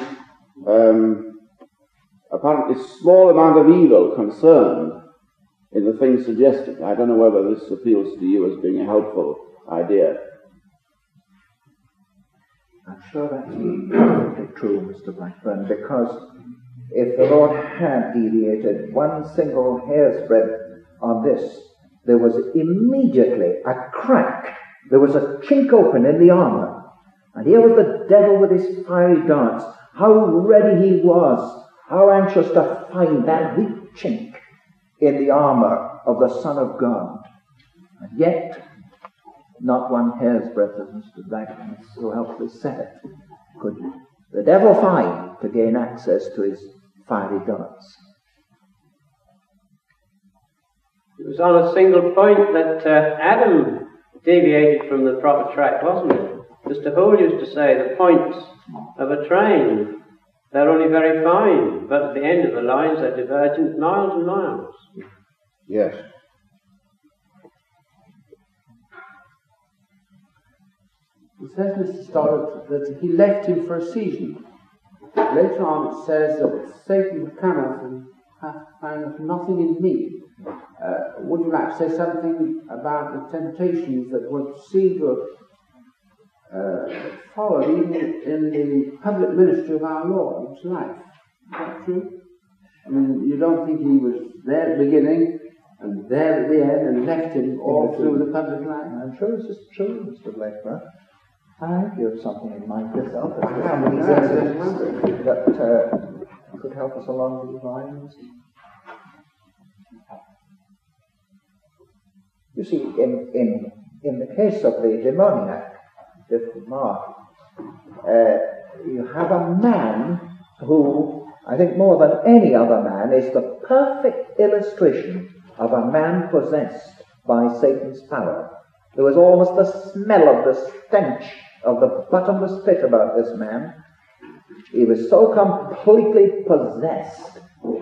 apparently small amount of evil concerned in the things suggested. I don't know whether this appeals to you as being a helpful idea. I'm sure that's perfectly true, Mr. Blackburn, because if the Lord had deviated one single hair's breadth on this, there was immediately a crack. There was a chink open in the armor. And here was the devil with his fiery darts. How ready he was, how anxious to find that weak chink in the armor of the Son of God. And yet, not one hair's breadth, as Mr. Blackburn so helpfully said it, could the devil find to gain access to his fiery darts. It was on a single point that Adam deviated from the proper track, wasn't it? Mr. Hall used to say the points of a train, they're only very fine, but at the end of the lines they're divergent miles and miles. Yes. It says, Mr. Stoddart, that he left him for a season. Later on it says that Satan cometh and hath found nothing in me. Would you like to say something about the temptations that would seem to have followed even in the public ministry of our Lord, his life? Is that true? I mean, you don't think he was there at the beginning and there at the end and left him all through the public life? I'm sure this is true, Mr. Blackburn. I think you have something in mind yourself that could help us along these lines. You see, in the case of the demoniac, the Mark, you have a man who, I think more than any other man, is the perfect illustration of a man possessed by Satan's power. There was almost the smell of the stench of the bottomless pit about this man. He was so completely possessed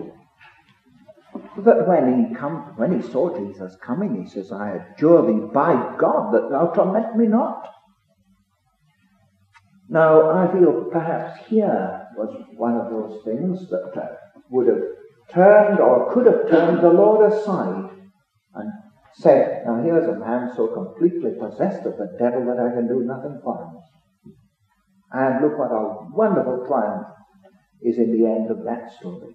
that when he saw Jesus coming, he says, I adjure thee by God that thou torment me not. Now, I feel perhaps here was one of those things that would have turned or could have turned the Lord aside and said, now here's a man so completely possessed of the devil that I can do nothing for him. And look what a wonderful triumph is in the end of that story.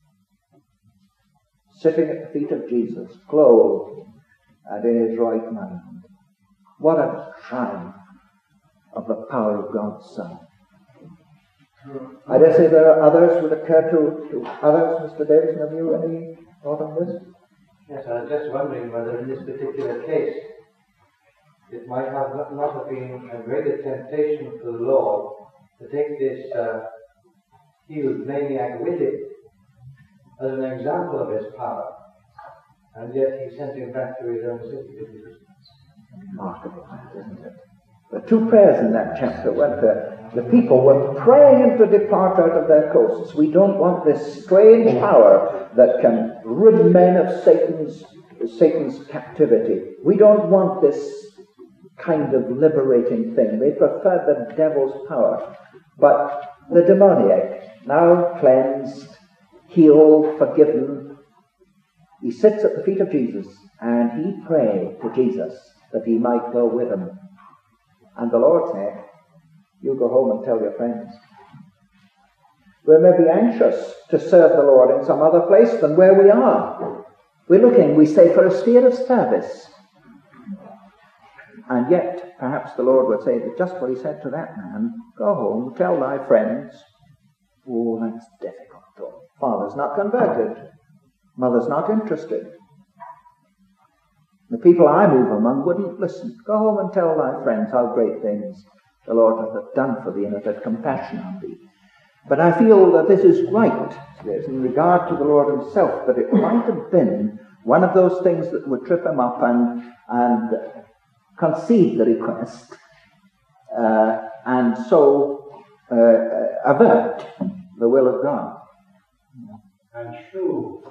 Sitting at the feet of Jesus, clothed and in his right mind. What a triumph of the power of God's Son. I dare say there are others would occur to others. Mr. Davidson, have you any thought on this? Yes, I was just wondering whether in this particular case it might have not have been a greater temptation for the Lord to take this healed maniac with him as an example of his power, and yet he sent him back to his own city. Remarkable, isn't it? The two prayers in that chapter were the people were praying to depart out of their coasts. We don't want this strange power that can rid men of Satan's captivity. We don't want this kind of liberating thing. They preferred the devil's power. But the demoniac, now cleansed, healed, forgiven, he sits at the feet of Jesus and he prayed to Jesus that he might go with him. And the Lord said, you go home and tell your friends. We may be anxious to serve the Lord in some other place than where we are. We're looking, we say, for a sphere of service. And yet, perhaps the Lord would say that just what he said to that man, go home, tell thy friends. Oh, that's difficult though. Father's not converted. Mother's not interested. The people I move among wouldn't listen. Go home and tell thy friends how great things the Lord hath done for thee and hath had compassion on thee. But I feel that this is right, in regard to the Lord himself, that it might have been one of those things that would trip him up and concede the request, and so avert the will of God. And show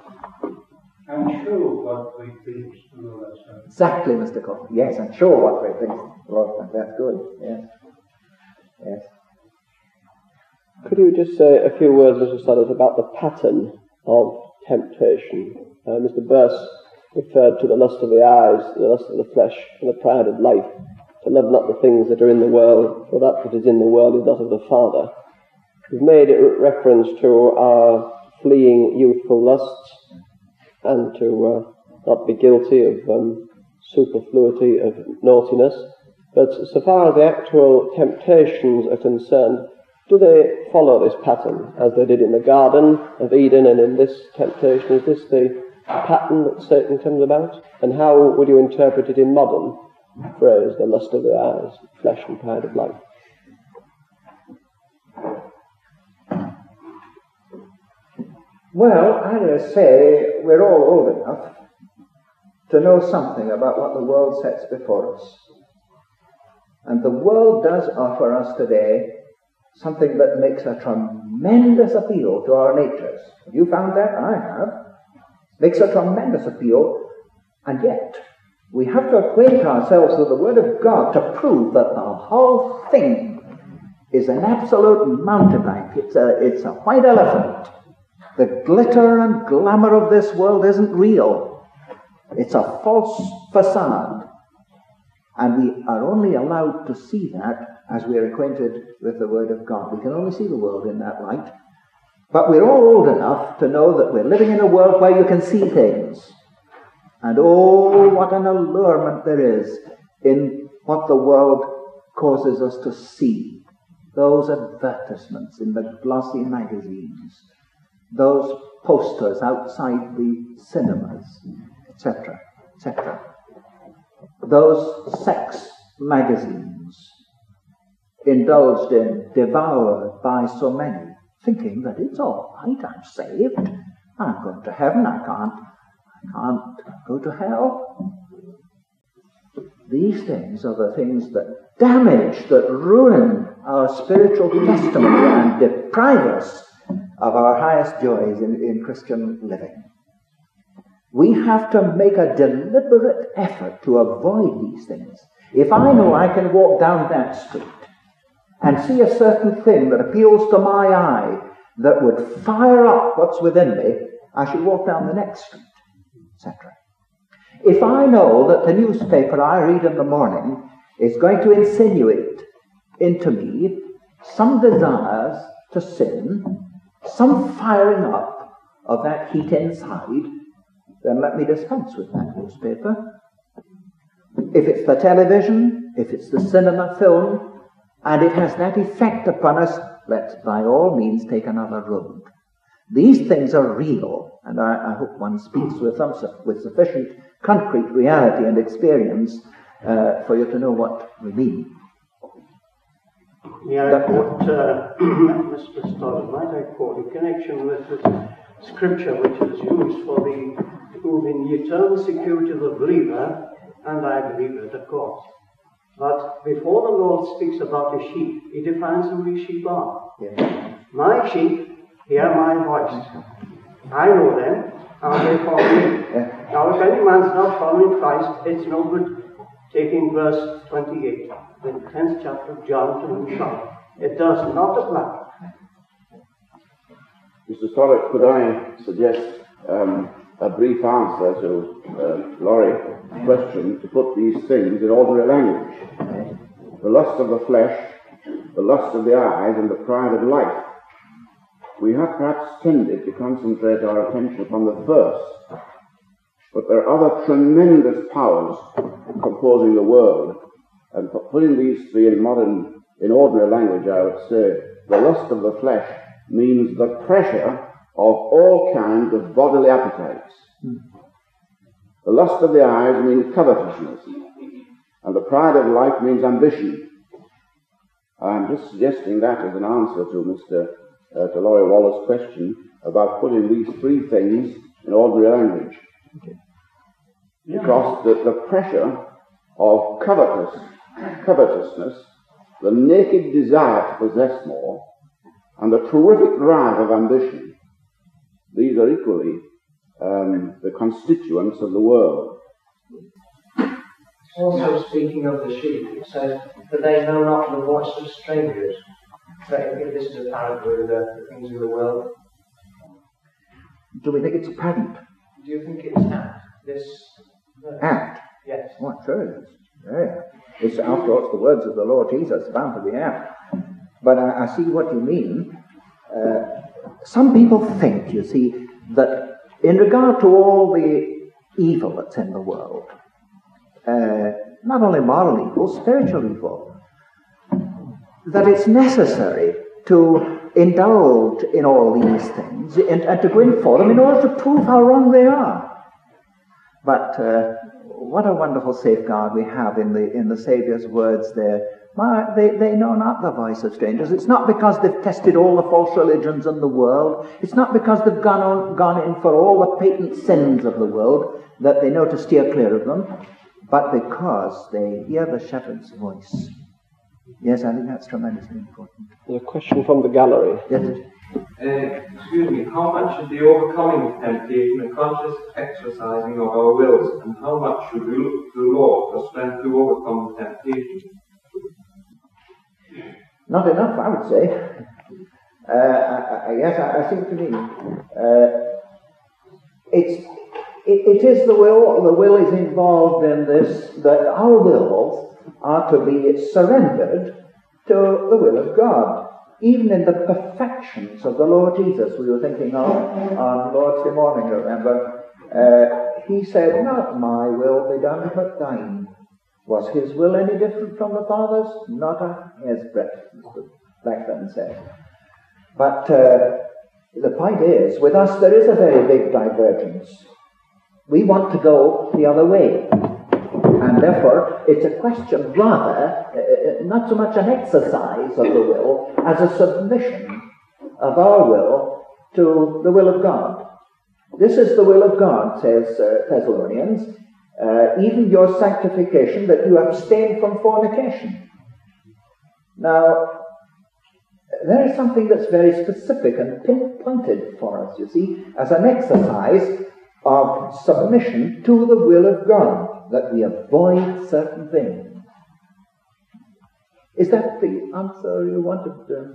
what great things the Lord has done. Exactly, Mr. Coffey. Yes, and show what great things the Lord has done. That's good. Yes. Yes. Could you just say a few words, Mr. Stoddart, about the pattern of temptation? Mr. Burse referred to the lust of the eyes, the lust of the flesh, and the pride of life. To love not the things that are in the world, for that is in the world is not of the Father. We've made reference to our fleeing youthful lusts and to not be guilty of superfluity of naughtiness. But so far as the actual temptations are concerned, do they follow this pattern as they did in the Garden of Eden and in this temptation? Is this the pattern that Satan comes about? And how would you interpret it in modern phrase, the lust of the eyes, flesh and pride of life? Well, I dare say we're all old enough to know something about what the world sets before us. And the world does offer us today something that makes a tremendous appeal to our natures. Have you found that? I have. Makes a tremendous appeal, and yet we have to acquaint ourselves with the Word of God to prove that the whole thing is an absolute mountebank. It's a white elephant. The glitter and glamour of this world isn't real. It's a false facade. And we are only allowed to see that as we are acquainted with the Word of God. We can only see the world in that light. But we're all old enough to know that we're living in a world where you can see things. And oh, what an allurement there is in what the world causes us to see. Those advertisements in the glossy magazines, those posters outside the cinemas, etc., etc. Those sex magazines indulged in, devoured by so many, thinking that it's all right, I'm saved, I'm going to heaven, I can't go to hell. These things are the things that damage, that ruin our spiritual testimony and deprive us of our highest joys in Christian living. We have to make a deliberate effort to avoid these things. If I know I can walk down that street and see a certain thing that appeals to my eye that would fire up what's within me, I should walk down the next street, etc. If I know that the newspaper I read in the morning is going to insinuate into me some desires to sin, some firing up of that heat inside, then let me dispense with that newspaper. If it's the television, if it's the cinema film, and it has that effect upon us, let's by all means take another road. These things are real, and I hope one speaks with sufficient concrete reality and experience for you to know what we mean. Yeah, I quote Mr. Stoddart, might I quote, in connection with this scripture which is used for the proving the eternal security of the believer, and I believe it, of course. But before the Lord speaks about the sheep, he defines who his sheep are. Yes. My sheep hear my voice. I know them, and they follow me. Yes. Now, if any man's not following Christ, it's no good taking verse 28, the 10th chapter of John to himself. It does not apply. Mr. Stoddart, could I suggest a brief answer to Laurie's question to put these things in ordinary language? The lust of the flesh, the lust of the eyes, and the pride of life. We have perhaps tended to concentrate our attention upon the first, but there are other tremendous powers composing the world, and for putting these three in ordinary language, I would say the lust of the flesh means the pressure of all kinds of bodily appetites. The lust of the eyes means covetousness, and the pride of life means ambition. I'm just suggesting that as an answer to Laurie Waller's question about putting these three things in ordinary language. Okay. Because the pressure of covetousness, the naked desire to possess more, and the terrific drive of ambition, these are equally the constituents of the world. Also speaking of the sheep, it says that they know not the voice of strangers. So if this is apparent with the things of the world. Do we think it's apparent? Do you think it's apt? This verse? Apt? Yes. Oh, sure it is. Yeah. It's, after all, it's the words of the Lord Jesus, bound to be apt. But I see what you mean. Some people think, you see, that in regard to all the evil that's in the world, not only moral evil, spiritual evil, that it's necessary to indulge in all these things and to go in for them in order to prove how wrong they are. But what a wonderful safeguard we have in the Saviour's words there. They know not the voice of strangers. It's not because they've tested all the false religions in the world. It's not because they've gone in for all the patent sins of the world that they know to steer clear of them, but because they hear the shepherd's voice. Yes, I think that's tremendously important. There's a question from the gallery. Yes. Excuse me, how much is the overcoming of temptation a conscious exercising of our wills, and how much should we look to the Lord for strength to overcome the temptation? Not enough, I would say. Yes, I see what you mean. It is the will. The will is involved in this, that our wills are to be surrendered to the will of God. Even in the perfections of the Lord Jesus, we were thinking of on Lord's Day morning, remember, he said, "Not my will be done, but thine." Was his will any different from the Father's? Not a hair's breadth, Mr. Blackburn said. But the point is, with us there is a very big divergence. We want to go the other way. And therefore, it's a question rather, not so much an exercise of the will, as a submission of our will to the will of God. This is the will of God, says Thessalonians, even your sanctification, that you abstain from fornication. Now, there is something that's very specific and pinpointed for us, you see, as an exercise of submission to the will of God, that we avoid certain things. Is that the answer you wanted?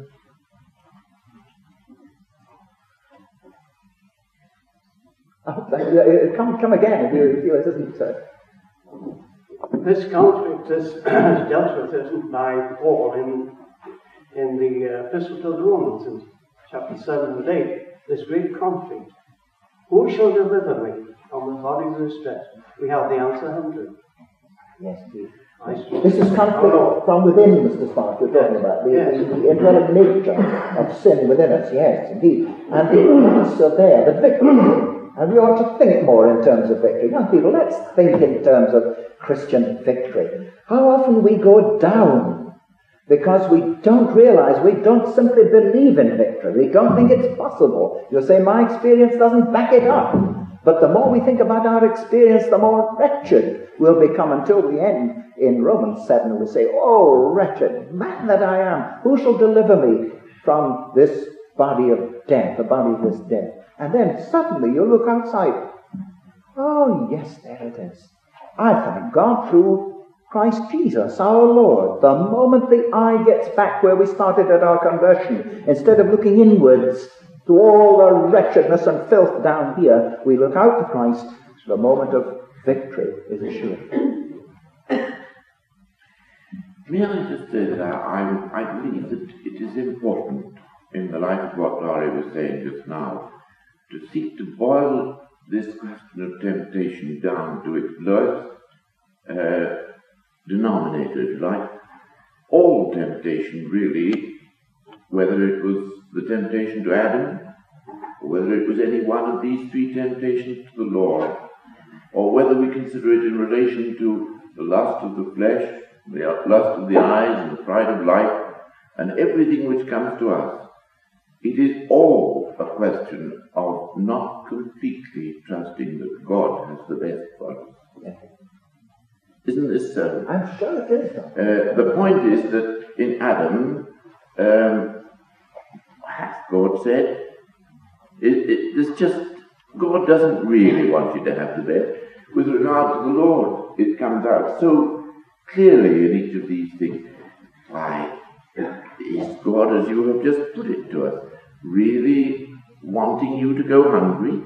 Come again if you feel it isn't. This conflict is dealt with, isn't by Paul in the Epistle to the Romans, in chapter 7 and 8. This great conflict. Who shall deliver me from the body of distress? We have the answer, haven't we? Yes, indeed. This is conflict from within, Mr. Spark, you're talking about. The indwelling nature of sin within us, yes, indeed. And the answer there, the victory. And we ought to think more in terms of victory. Young people, let's think in terms of Christian victory. How often we go down because we don't realize, we don't simply believe in victory. We don't think it's possible. You'll say, my experience doesn't back it up. But the more we think about our experience, the more wretched we'll become, until we end in Romans 7 and we say, oh, wretched man that I am, who shall deliver me from this body of death, the body of this death? And then suddenly you look outside. Oh, yes, there it is. I thank God through Christ Jesus, our Lord, the moment the eye gets back where we started at our conversion, instead of looking inwards to all the wretchedness and filth down here, we look out to Christ, the moment of victory is assured. May I just say that I believe that it is important, in the light of what Laurie was saying just now, to seek to boil this question of temptation down to its lowest denominator, if you like. All temptation, really, whether it was the temptation to Adam, or whether it was any one of these three temptations to the Lord, or whether we consider it in relation to the lust of the flesh, the lust of the eyes, and the pride of life, and everything which comes to us, it is all a question of not completely trusting that God has the best for us. Yes. Isn't this so? I'm sure it is. The point is that in Adam, as God said, it's just, God doesn't really want you to have the best. With regard to the Lord, it comes out so clearly in each of these things. Why, is God, as you have just put it to us, really wanting you to go hungry?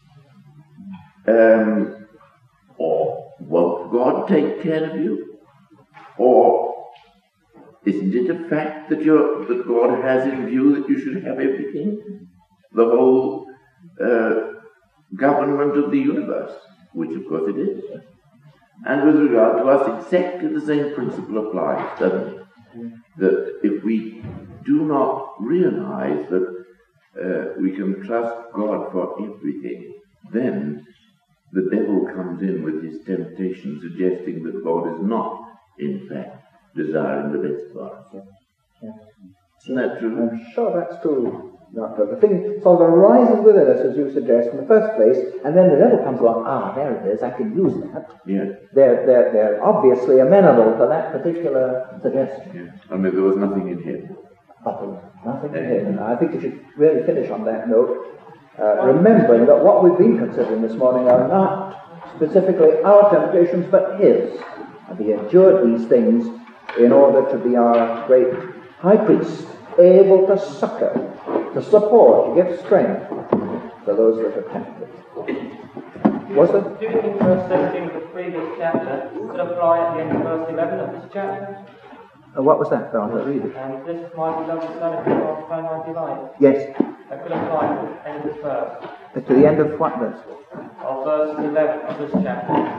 Or won't God take care of you? Or isn't it a fact that God has in view that you should have everything? The whole government of the universe, which of course it is. And with regard to us, exactly the same principle applies, doesn't it? That if we do not realize that we can trust God for everything, then the devil comes in with his temptation, suggesting that God is not, in fact, desiring the best for us. Yes. Isn't that true? I'm sure that's true, Doctor. The thing sort of arises within us, as you suggest, in the first place, and then the devil comes along, there it is, I can use that. Yes. They're obviously amenable to that particular suggestion. Yes. I mean, there was nothing in him. Nothing in him. I think we should really finish on that note, remembering that what we've been considering this morning are not specifically our temptations, but his. And he endured these things in order to be our great high priest, able to succor, to support, to give strength to those that are tempted. Was it? Do you think verse 17 of the previous chapter could apply at the end of verse 11 of this chapter? What was that, Doctor? Read it. And this is my beloved Son, in whom I find my delight. Yes. That could apply to the end of this verse. To the end of what verse? Of verse 11 of this chapter.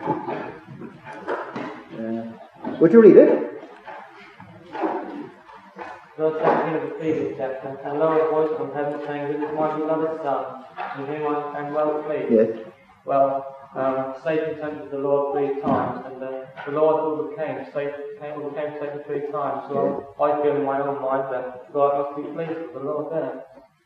Would you read it? Verse 17 of the previous chapter. And lo, a voice from heaven saying, This is my beloved Son, in whom I am well pleased. Yes. Well, Satan tempted the Lord 3 times, and the Lord overcame Satan 3 times. So I feel in my own mind that God must be pleased with the Lord there.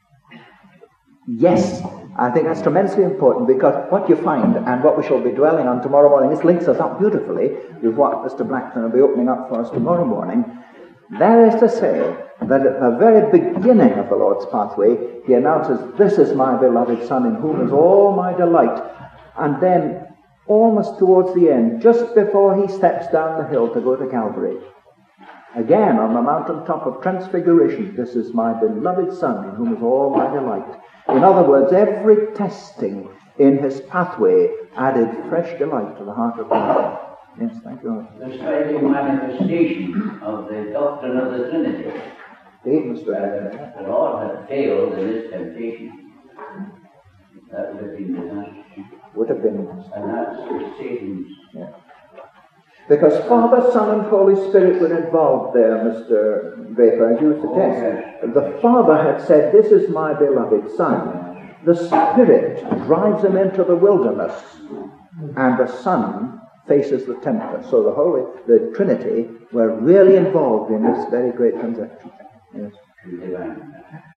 Yes, I think that's tremendously important, because what you find, and what we shall be dwelling on tomorrow morning, this links us up beautifully with what Mr. Blackton will be opening up for us tomorrow morning. That is to say, that at the very beginning of the Lord's pathway, he announces, This is my beloved Son, in whom is all my delight. And then, almost towards the end, just before he steps down the hill to go to Calvary, again on the mountaintop of Transfiguration, This is my beloved Son, in whom is all my delight. In other words, every testing in his pathway added fresh delight to the heart of God. Yes, thank you. The striking manifestation of the doctrine of the Trinity. Mr. The Lord had failed in his temptation. That would have been disastrous. Would have been. And that's Satan's. Yeah. Because Father, Son, and Holy Spirit were involved there, Mr. Draper, as you suggest. Yes. The Father had said, This is my beloved Son. The Spirit drives him into the wilderness, and the Son faces the tempter. So the Trinity were really involved in this very great transaction. Yes.